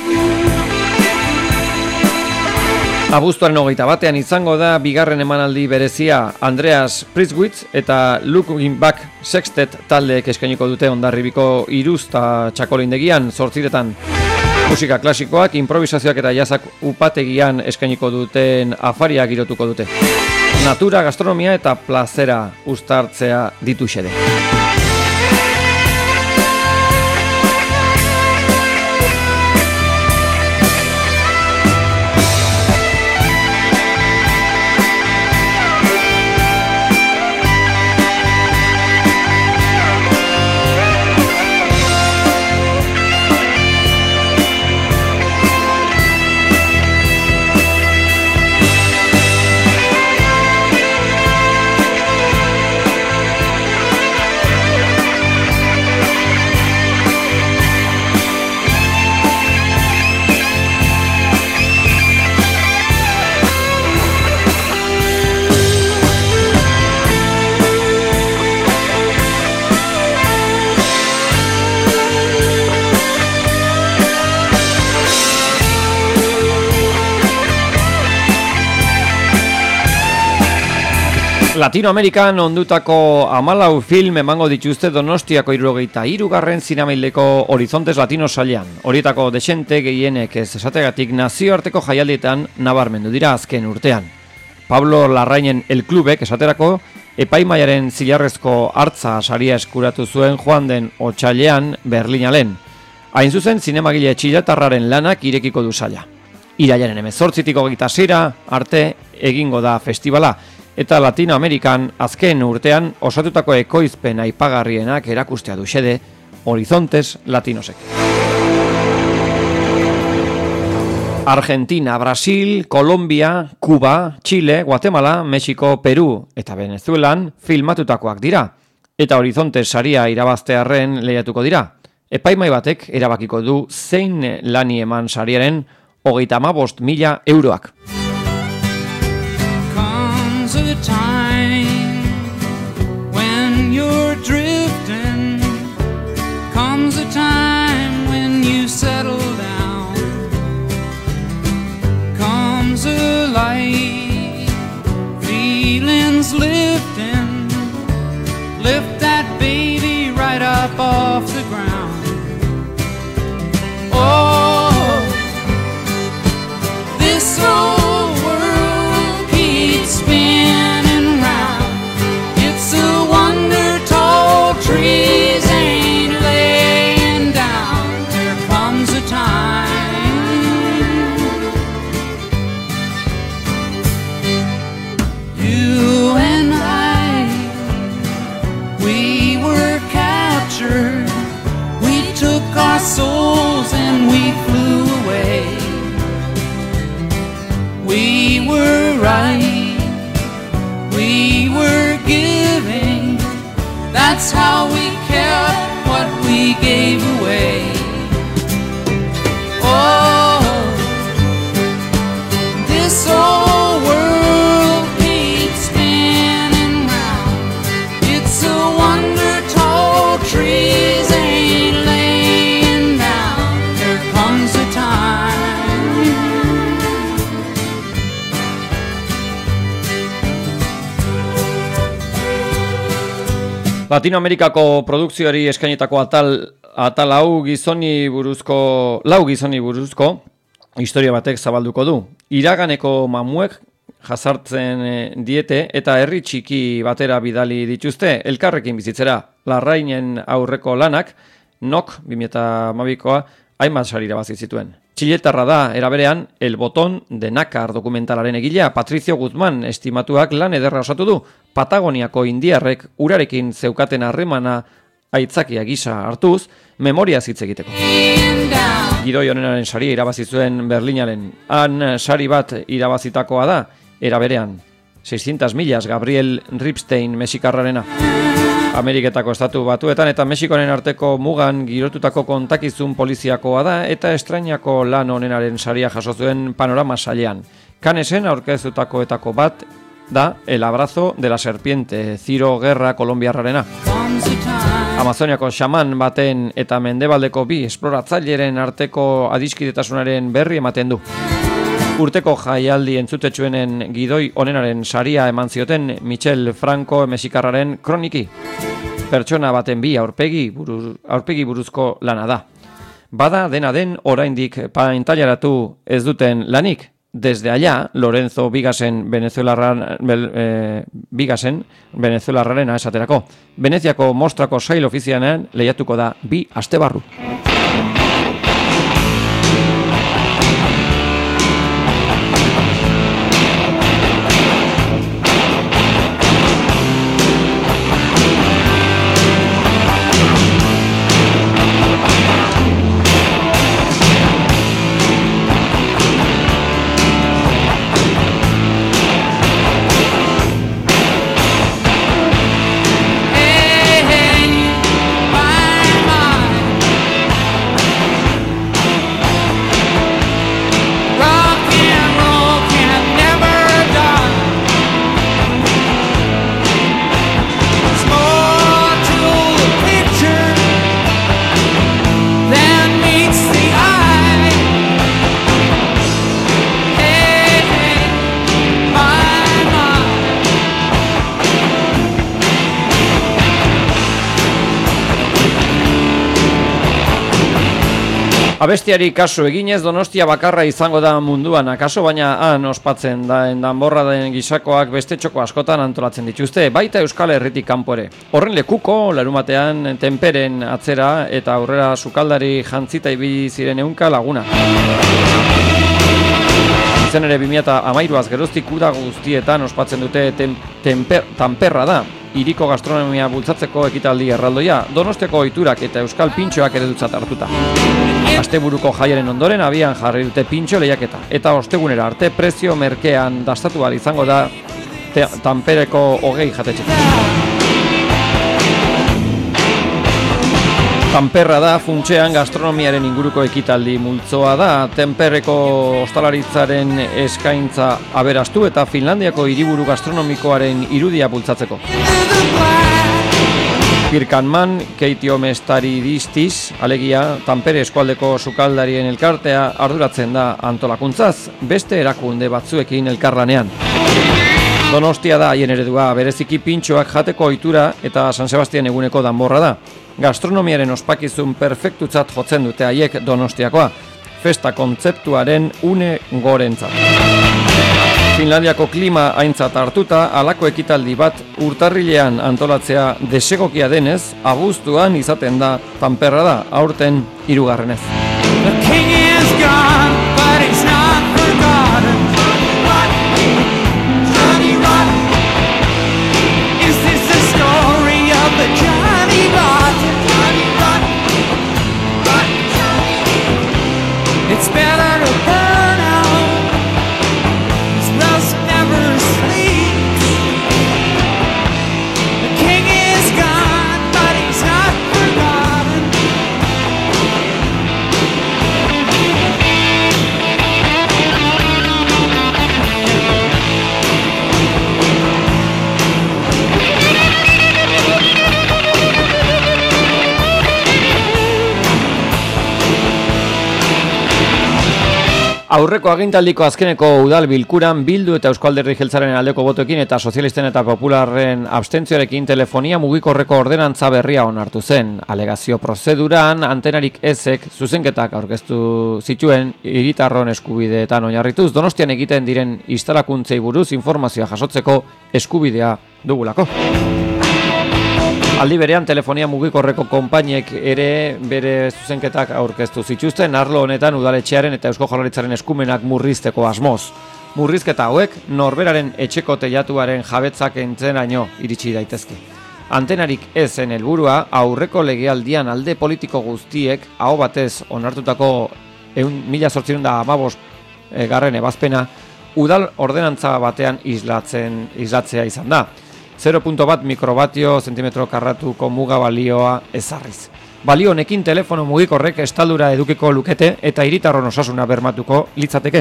Speaker 1: Abuztuaren hogeita batean izango da bigarren emanaldi berezia Andreas Priswitz eta Looking Back Sextet taldeek eskainiko dute Hondarribiko Iruzta txakolindegian zortziretan. Musika klasikoak, improvisazioak eta jazzak upategian eskainiko duten afaria girotuko dute. Natura, gastronomia eta plazera uztartzea ditu xede. Latinoamerikan ondutako hamalau film emango dituzte Donostiako hirurogeita hirugarren zinemaildeko Horizontes Latino sailean. Horietako desente gehienek ez esategatik nazioarteko jaialdietan nabarmendu dira azken urtean. Pablo Larrainen El Clubek esaterako epaimaiaren zilarrezko hartza saria eskuratu zuen joan den otsailean Berlinalen. Hain zuzen zinemagile txilatarraren lanak irekiko du saila. Irailaren hemezortzitik hogeita seira arte egingo da festivala. Eta Latinoamerikan azken urtean osatutako ekoizpen aipagarrienak erakustea du xede Horizontes Latinosek. Argentina, Brasil, Kolombia, Kuba, Chile, Guatemala, Mexiko, Peru eta Venezuelan filmatutakoak dira. Eta Horizontes saria irabaztearren lehiatuko dira. Epaimai batek erabakiko du zein lani eman sariaren hogeita hamabost mila euroak.
Speaker 2: A time when you're drifting, comes a time when you settle down, comes a light, feelings lifting, lift that baby right up off the ground. Oh, this old world keeps spinning. Trees ain't laying down. There comes a time you and I, we were captured. We took our souls and we flew away. We were right, we were giving. That's how we kept what we gave away. Oh, this old world keeps spinning round. It's a wonder tall trees ain't laying down. There comes a time
Speaker 1: Latinoamerikako produkzioari eskainitako atal, atal hau gizoni buruzko, lau gizoni buruzko historia batek zabalduko du. Iraganeko mamuek jazartzen diete eta herri txiki batera bidali dituzte elkarrekin bizitzera. Larrainen aurreko lanak, nok bi mila hamabikoa hainbat sari irabazi zituen. Txiletarra da, era berean, El Botón de Nácar dokumentalaren egilea Patricio Guzmán estimatuak lan ederra osatu du. Patagoniako indiarrek urarekin zeukaten harremana aitzakia gisa hartuz, memoria hitz egiteko. Gidoi honenaren saria irabazi zuen Berlinaren. Han sari bat irabazitakoa da, era berean, seiscientas millas Gabriel Ripstein mexikarrarena. Ameriketako estatu batuetan eta Mexikoren arteko mugan girotutako kontakizun poliziakoa da eta estrainako lan honenaren saria jaso zuen Panorama sailean. Canesen aurkeztutakoetako bat da El abrazo de la serpiente, Ciro Guerra kolombiarrarena. Amazoniako xaman baten eta mendebaldeko bi esploratzaileren arteko adiskidetasunaren berri ematen du. Urteko jaialdi entzutetsuenen gidoi onenaren saria eman zioten Michel Franco mexikarraren Kroniki. Pertsona baten bi aurpegi, buruz, aurpegi buruzko lana da. Bada dena den oraindik pantailaratu ez duten lanik. Desde allá, Lorenzo Bigasen venezuelarran, eh, Bigasen venezuelarrarena esaterako. Veneziako mostrako sail ofizianean lehiatuko da bi aste barru. Abestiari kasu eginez Donostia bakarra izango da munduan akaso, baina han ospatzen da danborra den gisakoak beste txoko askotan antolatzen dituzte, baita Euskal Herritik kanpo ere. Horren lekuko, larumatean Tenperen atzera eta aurrera sukaldari jantzita ibili ziren ehunka laguna. Izen ere bi mila hamairuaz geroztik uda guztietan ospatzen dute ten, temper, Tanperra da, hiriko gastronomia bultzatzeko ekitaldi erraldoia, Donostiako ohiturak eta euskal pintxoak eredutzat hartuta. Asteburuko jaiaren ondoren abian jarri dute pintxo lehiaketa, eta ostegunera arte prezio merkean dastatu ahal izango da te, Tanpereko hogei jatetxe. Tanperra da funtsean gastronomiaren inguruko ekitaldi multzoa da, Tenperreko ostalaritzaren eskaintza aberastu eta Finlandiako hiriburu gastronomikoaren irudia bultzatzeko. Pirkanman, Keitio Mestaridistis, alegia, Tanpere eskualdeko sukaldarien elkartea arduratzen da antolakuntzaz, beste erakunde batzuekin elkarlanean. Donostia da haien eredua, bereziki pintxoak jateko ohitura eta San Sebastian eguneko danborra da. Gastronomiaren ospakizun perfektutzat jotzen dute haiek Donostiakoa, festa kontzeptuaren une gorentzat. Finlandiako klima aintzat hartuta, halako ekitaldi bat urtarrilean antolatzea desegokia denez, abuztuan izaten da Tanperra da, aurten hirugarrenez. It's better to burn out. This rust never sleeps. The king is gone, but he's not forgotten. Aurreko agintaldiko azkeneko udal bilkuran Bildu eta Eusko Alderdi Jeltzaren aldeko botoekin eta sozialisten eta popularren abstentzioarekin telefonia mugikorreko ordenantza berria onartu zen. Alegazio prozeduran antenarik ezek zuzenketak aurkeztu zituen hiritarron eskubideetan oinarrituz Donostian egiten diren instalakuntzei buruz informazioa jasotzeko eskubidea dugulako. Aldi berean telefonia mugikorreko konpainiek ere bere zuzenketak aurkeztu zituzten arlo honetan udaletxearen eta Eusko Jaurlaritzaren eskumenak murrizteko asmoz. Murrizketa hauek norberaren etxeko teilatuaren jabetzak entzeraino iritsi daitezke. Antenarik ezen helburua aurreko legealdian alde politiko guztiek aho batez onartutako mila zortziehun eta hamabost garren ebazpena udal ordenantza batean islatzen islatzea izan da. zero koma bat mikrobatio zentimetro karratuko muga balioa ezarriz. Balio honekin telefono mugikorrek estaldura edukiko lukete eta hiritarron osasuna bermatuko litzateke.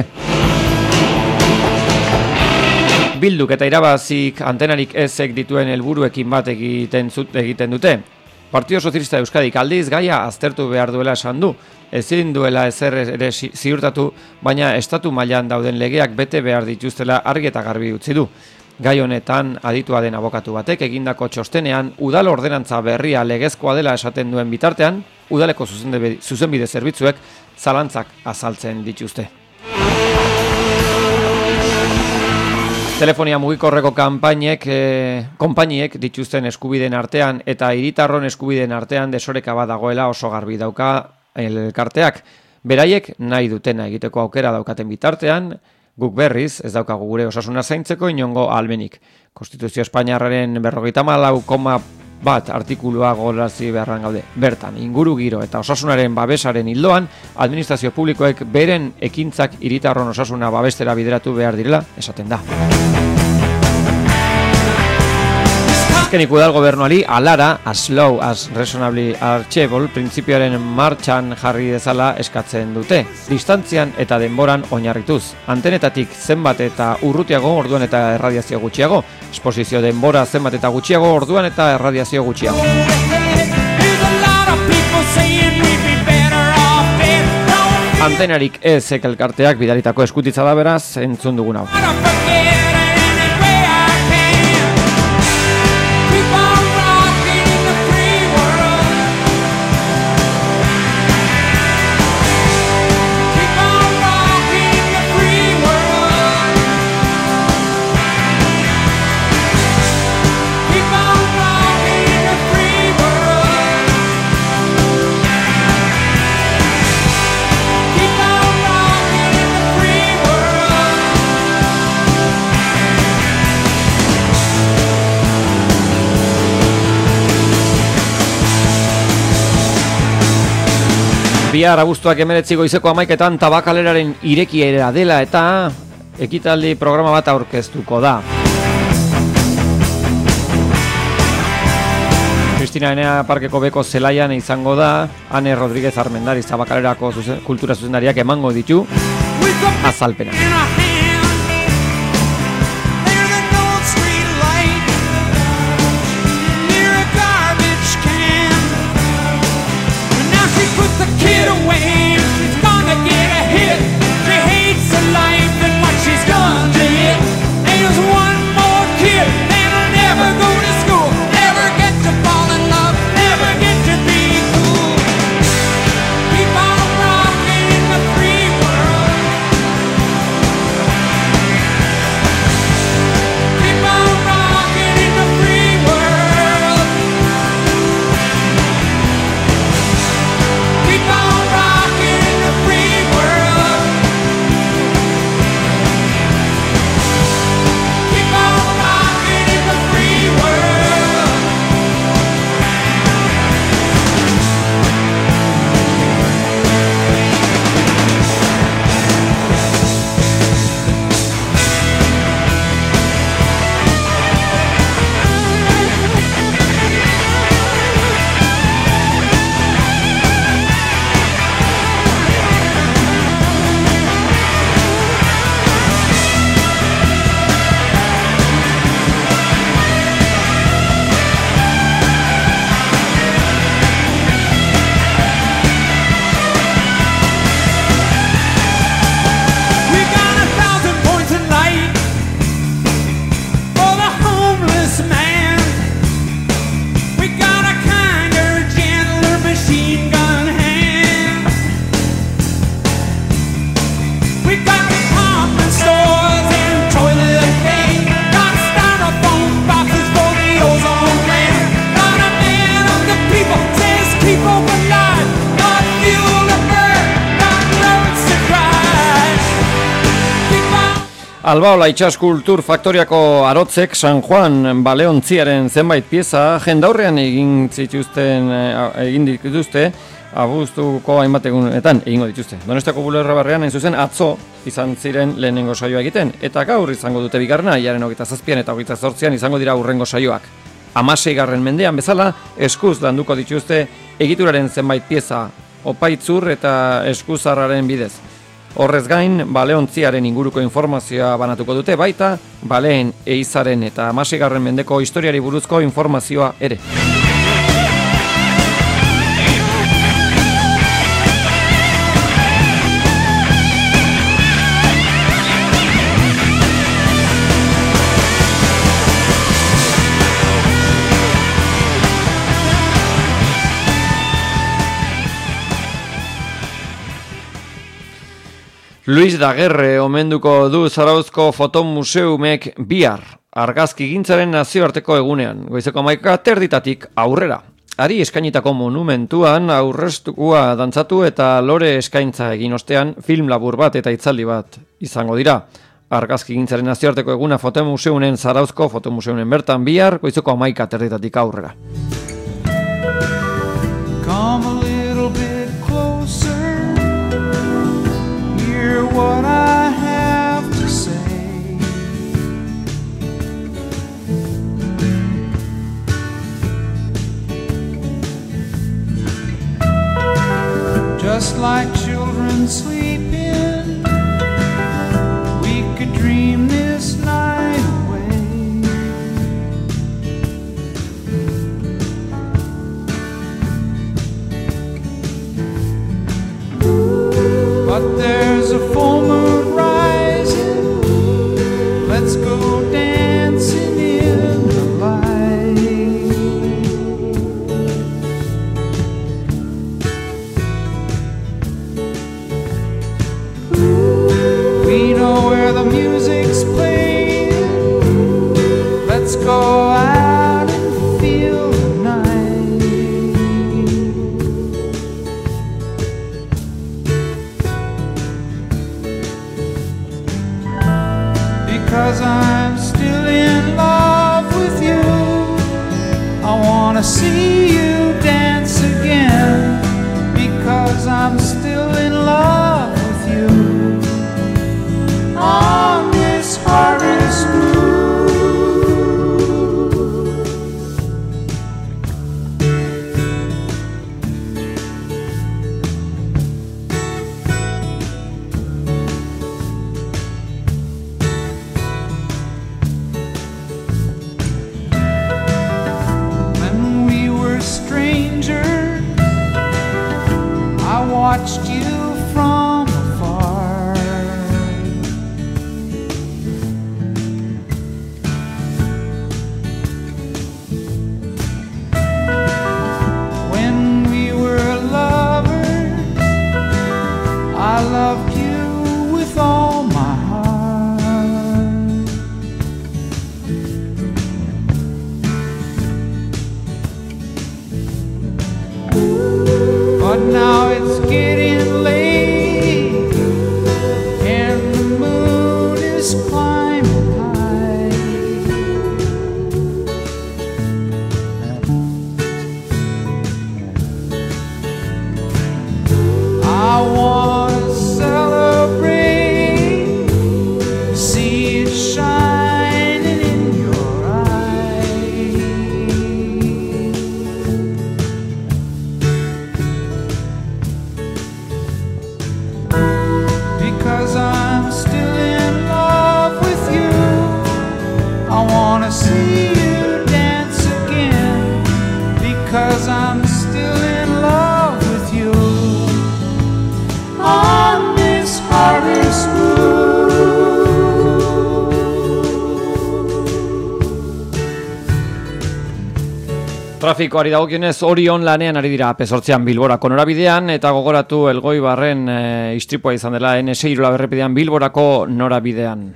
Speaker 1: Bilduk eta irabazik antenarik ezek dituen helburuekin bat egiten zut egiten dute. Partido Sozialista Euskadik aldiz gaia aztertu behar duela esan du. Ezin duela ezer ere ziurtatu, baina estatu mailan dauden legeak bete behar dituztela argi eta garbi utzi du. Gai honetan aditua den abokatu batek egindako txostenean udal ordenantza berria legezkoa dela esaten duen bitartean, udaleko zuzenbide zerbitzuek zalantzak azaltzen dituzte. Telefonia mugikorreko kanpainek, eh, konpainiek dituzten eskubideen artean eta hiritarron eskubideen artean desoreka bat dagoela oso garbi dauka elkarteak. Beraiek nahi dutena egiteko aukera daukaten bitartean, guk berriz, ez daukagu gure osasuna zaintzeko inongo ahalmenik. Konstituzio Espainiarraren berrogeita hamalau koma bat artikulua gogorazi beharran gaude. Bertan, inguru giro eta osasunaren babesaren ildoan, administrazio publikoek beren ekintzak hiritarron osasuna babestera bideratu behar direla esaten da. Azkenik udal gobernuari alara, as low as reasonably achievable, printzipioaren martxan jarri dezala eskatzen dute. Distantzian eta denboran oinarrituz. Antenetatik zenbat eta urrutiago orduan eta erradiazio gutxiago. Esposizio denbora zenbat eta gutxiago orduan eta erradiazio gutxiago. Antenarik ezek elkarteak bidalitako eskutitza da beraz entzun dugun hau. Bihar abuztuak hemeretzi goizeko hamaiketan Tabakaleraren irekiera dela eta ekitaldi programa bat aurkeztuko da. Cristina Enea Parkeko beko zelaian izango da, Ane Rodríguez Armendariz Tabakalerako zuzen, kultura zuzendariak emango ditu azalpena. Albaola Itsas Kultur Faktoriako arotzek San Juan baleontziaren zenbait pieza jendaurrean egin zituzten egin dituzte abuztuko hainbat egunetan egingo dituzte. Donostiako Bulebarra barrean hain zuzen atzo izan ziren lehenengo saioa egiten eta gaur izango dute bigarrena hilaren hogeita zazpian eta hogeita zortzian izango dira hurrengo saioak. Hamaseigarren mendean bezala eskuz landuko dituzte egituraren zenbait pieza opaitzur eta eskuzarraren bidez. Horrez gain, baleontziaren inguruko informazioa banatuko dute baita, baleen eizaren eta hamaseigarren mendeko historiari buruzko informazioa ere. Luis Daguerre omenduko du Zarauzko Fotomuseumek bihar, argazki gintzaren nazioarteko egunean, goizeko hamaika terditatik aurrera. Ari eskainitako monumentuan aurrestukua dantzatu eta lore eskaintza egin ostean film labur bat eta hitzaldi bat izango dira. Argazki gintzaren nazioarteko eguna Fotomuseunen Zarauzko Fotomuseunen bertan bihar, goizeko hamaika terditatik aurrera.
Speaker 2: Come a little bit closer. Hear what I have to say. Just like children sleeping, we could dream this night away. But there's a full moon rising. Let's go dancing in the light. We know where the music's playing. Let's go out and feel the night. Because I'm still in love with you, I wanna see you dance again. Because I'm still in love with you, on this harvest moon. Watched you from afar. When we were lovers, I loved you with all my heart. But now it's getting late and the moon is climbing high. I want to celebrate, see it shining in your eyes. Because I'm still in love with you, I wanna see you dance again. Because I'm still in love with you, on this harvest moon.
Speaker 1: Trafikoari dagokionez Orion lanean ari dira P zortzian Bilborako norabidean eta gogoratu Elgoibarren e, istripua izan dela N sei errepidean Bilborako norabidean.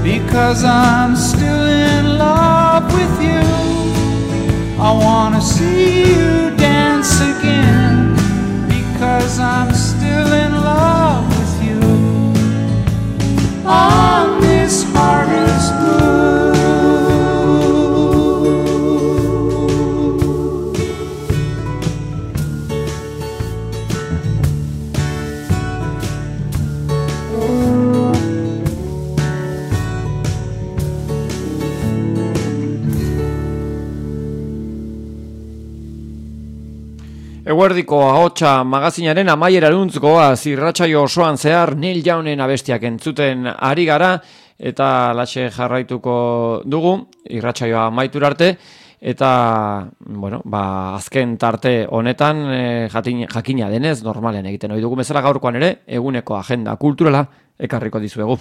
Speaker 2: because I'm still in love with you. I wanna see you dance again, because I'm still in love with you. On this harvest moon.
Speaker 1: Eguerdiko ahotsa magazinaren amaierarantz goaz irratsaio osoan zehar Neil Youngen abestiak entzuten ari gara eta latxe jarraituko dugu irratsaioa amaitura arte eta bueno, ba, azken tarte honetan e, jatin, jakina denez normalen egiten ohi dugu bezala gaurkoan ere eguneko agenda kulturala ekarriko dizuegu.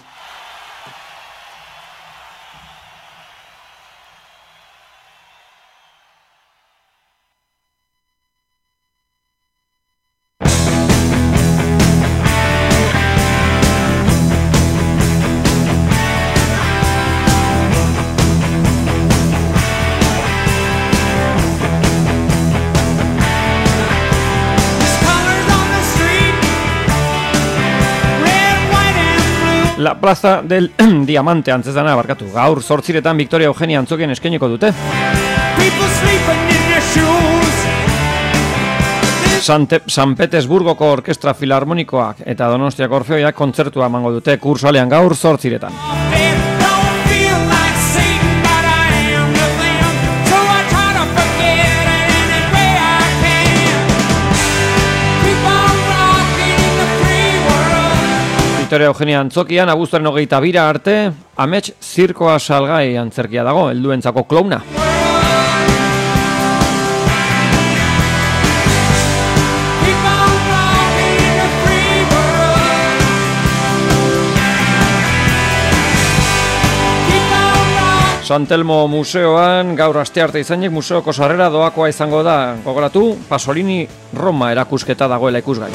Speaker 1: La Plaza del Diamante antzezana barkatu. Gaur zortziretan Victoria Eugenia Antzokien eskainiko dute. San Petersburgoko Orkestra Filarmonikoak eta Donostiako Orfeoiak kontzertua emango dute kursalean gaur zortziretan. Victoria Eugenia Antzokian abuztuaren hogeita bira arte amets zirkoa salgai antzerkia dago, helduentzako klouna. San Telmo museoan gaur astearte izanik museoko sarrera doakoa izango da. Gogoratu, Pasolini Roma erakusketa dagoela ikusgai.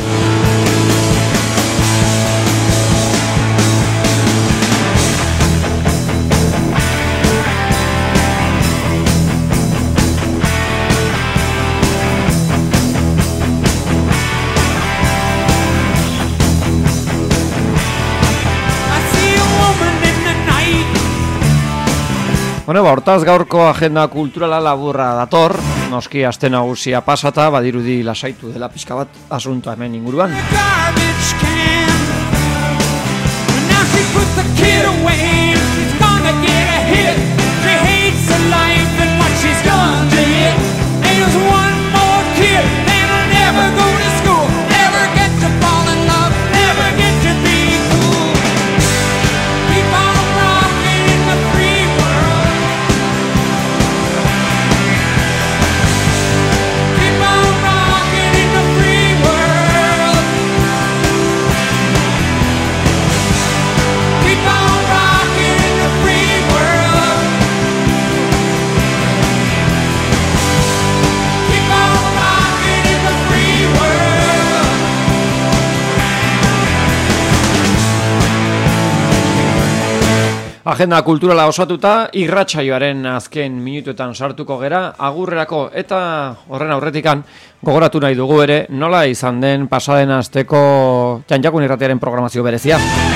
Speaker 1: Bueno, ba, hortaz gaurko agenda kulturala laburra dator, noski aste nagusia pasata, badirudi lasaitu dela pixka bat asuntoa hemen inguruan. Agenda kulturala osatuta, irratsaioaren azken minutuetan sartuko gera, agurrerako eta horren aurretikan gogoratu nahi dugu ere, nola izan den pasaden asteko Txantxakun irratiaren programazio berezia.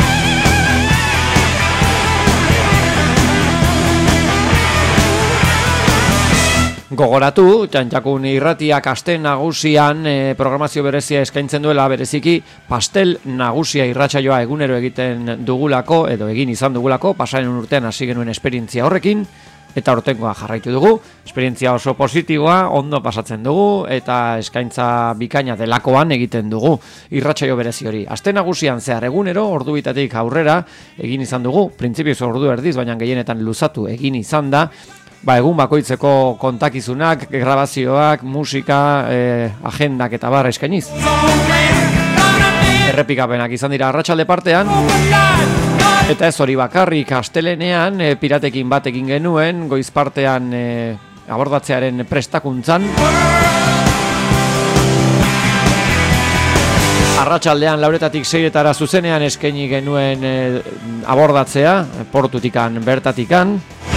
Speaker 1: Gogoratu, Txantxakun irratiak aste nagusian e, programazio berezia eskaintzen duela bereziki pastel nagusia irratsaioa egunero egiten dugulako edo egin izan dugulako, pasaren urtean hasi genuen esperientzia horrekin eta hortengoa jarraitu dugu. Esperientzia oso positiboa, ondo pasatzen dugu eta eskaintza bikaina delakoan egiten dugu irratsaio berezi hori. Aste nagusian zehar egunero, ordu bitatik aurrera egin izan dugu, printzipioz ordu erdiz, baina gehienetan luzatu egin izan da. Ba, egun bakoitzeko kontakizunak, grabazioak, musika, eh, agendak eta barra eskainiz. Errepikapenak izan dira arratsalde partean. Eta ez hori bakarrik astelenean e, piratekin bat egin genuen, goiz partean e, abordatzearen prestakuntzan. Arratsaldean lauretatik seietara zuzenean eskaini genuen e, abordatzea, portutikan bertatikan.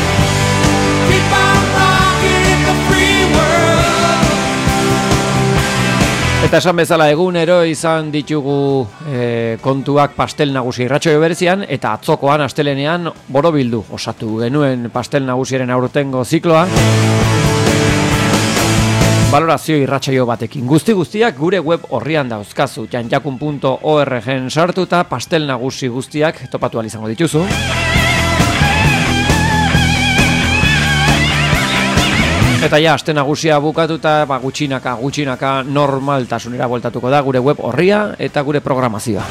Speaker 1: Eta esan bezala egunero izan ditugu e, kontuak pastel nagusi irratsaio berezian, eta atzokoan astelenean borobildu osatu genuen pastel nagusiaren aurtengo zikloa. Balorazio irratsaio batekin. Guzti guztiak gure web orrian dauzkazu, janjakun puntu orgen sartuta pastel nagusi guztiak topatu ahal izango dituzu. Eta ja, aste nagusia bukatuta, ba, gutxinaka, gutxinaka normaltasunera bueltatuko da gure web orria eta gure programazioa.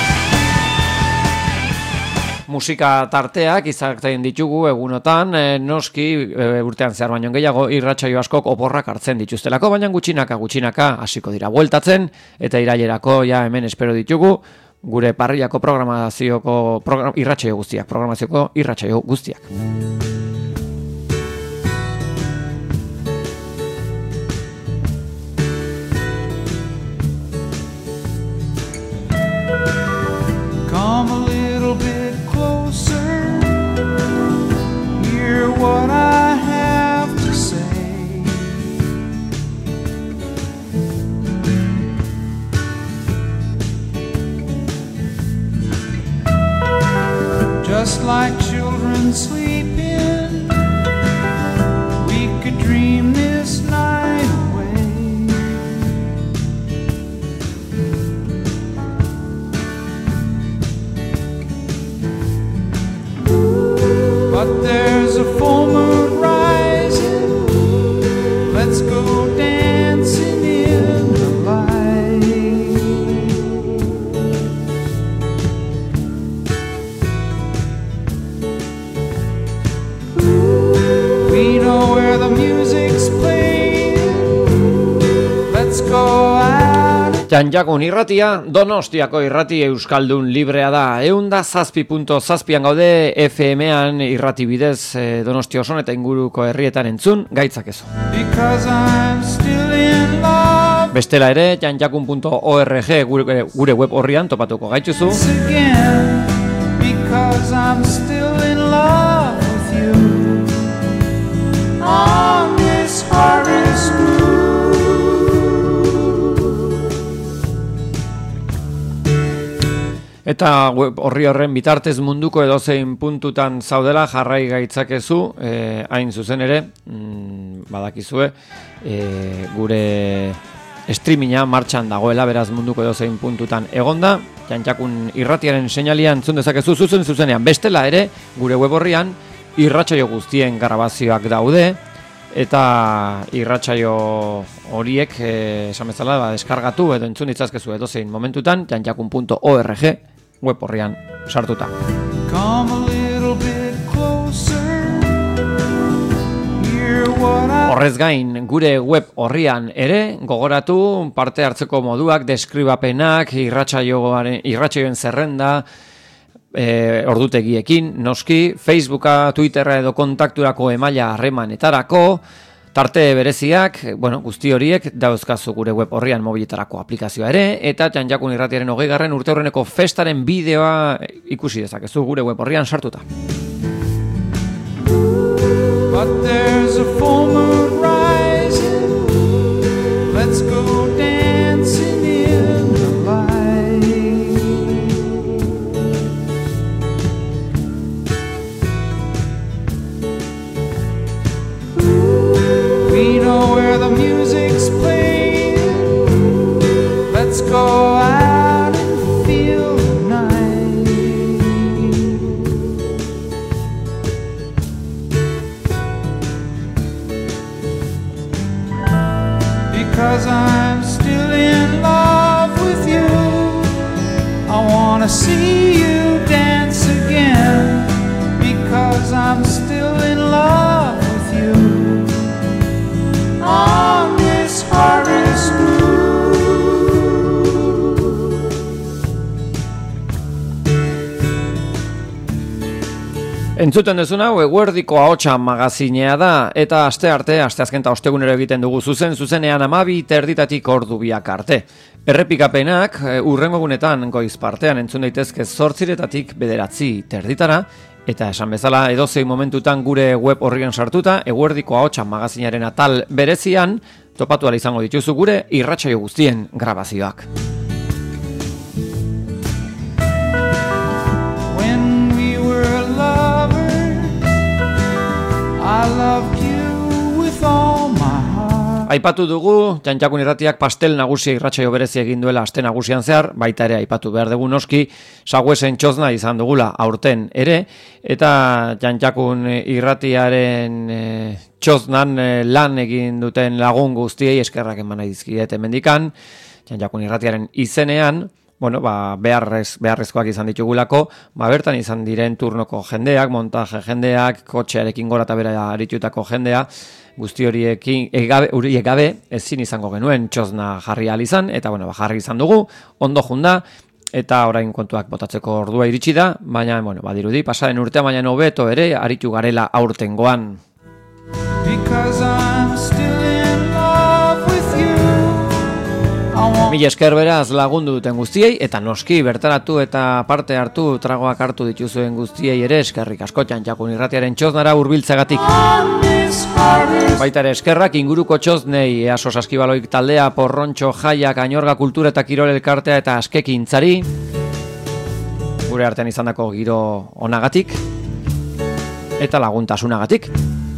Speaker 1: Musika tarteak izaten ditugu egunotan, e, noski e, urtean zehar baino gehiago irratsaio askok oporrak hartzen dituztelako, baina gutxinaka, gutxinaka hasiko dira bueltatzen, eta irailerako ja hemen espero ditugu gure parriako programazioko program, irratsaio guztiak, programazioko irratsaio guztiak.
Speaker 2: Come a little bit closer, hear what I have to say. Just like children sleeping, we could dream this night away. But there's a full moon rising, let's go dancing in the light. We know where the music's playing, let's go out.
Speaker 1: Janjakun irratia, Donostiako irrati euskaldun librea da. Eunda zazpi punto zazpian gaude F M-an irrati bidez e, Donostia oson eta inguruko herrietan entzun gaitzakezu. Bestela ere, janjakun puntu org gure, gure web horrian topatuko gaituzu.
Speaker 2: Because I'm still in love with you on this harvest moon.
Speaker 1: Eta web horri horren bitartez munduko edozein puntutan zaudela jarrai gaitzakezu, eh, hain zuzen ere, mm, badakizue, eh, gure streaminga martxan dagoela, beraz munduko edozein puntutan egonda, jantzakun irratiaren seinalian entzun dezakezu zuzen zuzenean. Bestela ere, gure web horrian irratsaio guztien grabazioak daude, eta irratsaio horiek, eh, esan bezala, ba, deskargatu edo entzun ditzazkezu edozein momentutan, jantzakun puntu org web horrian sartuta. Horrez gain, gure web horrian ere gogoratu parte hartzeko moduak, deskribapenak, irratsaioaren irratsaioen zerrenda, e, ordutegiekin, noski, Facebooka, Twitterra edo kontakturako emaila harremanetarako, tarte bereziak, bueno, guzti horiek dauzkazu gure web horrian mobiletarako aplikazioa ere, eta janjakun irratiaren hogeigarren urte horreneko festaren bideoa ikusi dezakezu gure web horrian sartuta. But there's a full moon rising, let's go dancing in the light. We know where the music's playing, let's go out and feel the night. Because I'm still in love with you, I wanna see you dance again. Because I'm still in love with you on this harvest moon. Entzuten dezuna, eguerdiko ahotsa magazinea da, eta aste arte, aste azken eta ostegunero egiten dugu zuzen, zuzenean amabi terditatik ordu biak arte. Errepikapenak, urrengo gunetan goiz partean entzun daitezke zortziretatik bederatzi terditara, eta esan bezala edozein momentutan gure web horrien sartuta, eguerdiko ahotsa magazinaren atal berezian, topatu ala izango dituzu gure irratsaio guztien grabazioak.
Speaker 2: I loved you with all my heart.
Speaker 1: Aipatu dugu, Jantjakun irratiak pastel nagusia irratsaio berezi egin duela aste nagusian zehar, baita ere aipatu behar dugu noski, Saguesen txozna izan dugula aurten ere, eta Jantjakun irratiaren e, txoznan e, lan egin duten lagun guztiei eskerrak eman nahi dizkiet hemendikan, Jantjakun irratiaren izenean, bueno, ba, beharrez, beharrezkoak izan ditugulako, ba, bertan izan diren turnoko jendeak, montaje jendeak, kotxearekin gora eta bera aritutako jendea, guzti horiekin egabe, horiek gabe ezin izango genuen txozna jarri ahal izan, eta bueno, ba, jarri izan dugu, ondo junda, eta orain kontuak botatzeko ordua iritsi da, baina, bueno, badirudi, pasaren urtea baina hobeto ere, aritu garela aurtengoan.
Speaker 2: Because I'm still in love with you.
Speaker 1: Mil esker beraz lagundu duten guztiei, eta noski bertaratu eta parte hartu, tragoak hartu dituzuen guztiei ere eskerrik asko Jantjakun irratiaren txoznara hurbiltzegatik. Baita ere eskerrak inguruko txoznei, Easo Saskibaloik taldea, Porrontxo, Jaiak, Añorga Kultura eta Kirol Elkartea eta Askekintzari, gure artean izandako giro onagatik eta laguntasunagatik.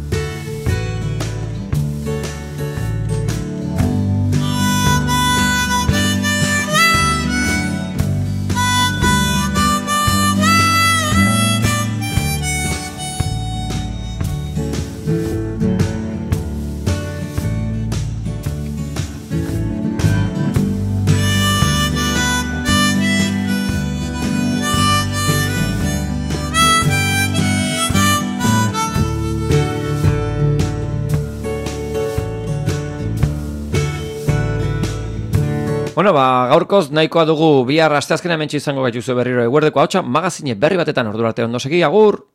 Speaker 1: Bueno, ba, gaurkoz nahikoa dugu, bihar asteazkena hementsi izango gaituzu berriro eguerdeko ahotsa magazine berri batetan ordura arte ondo segi, agur!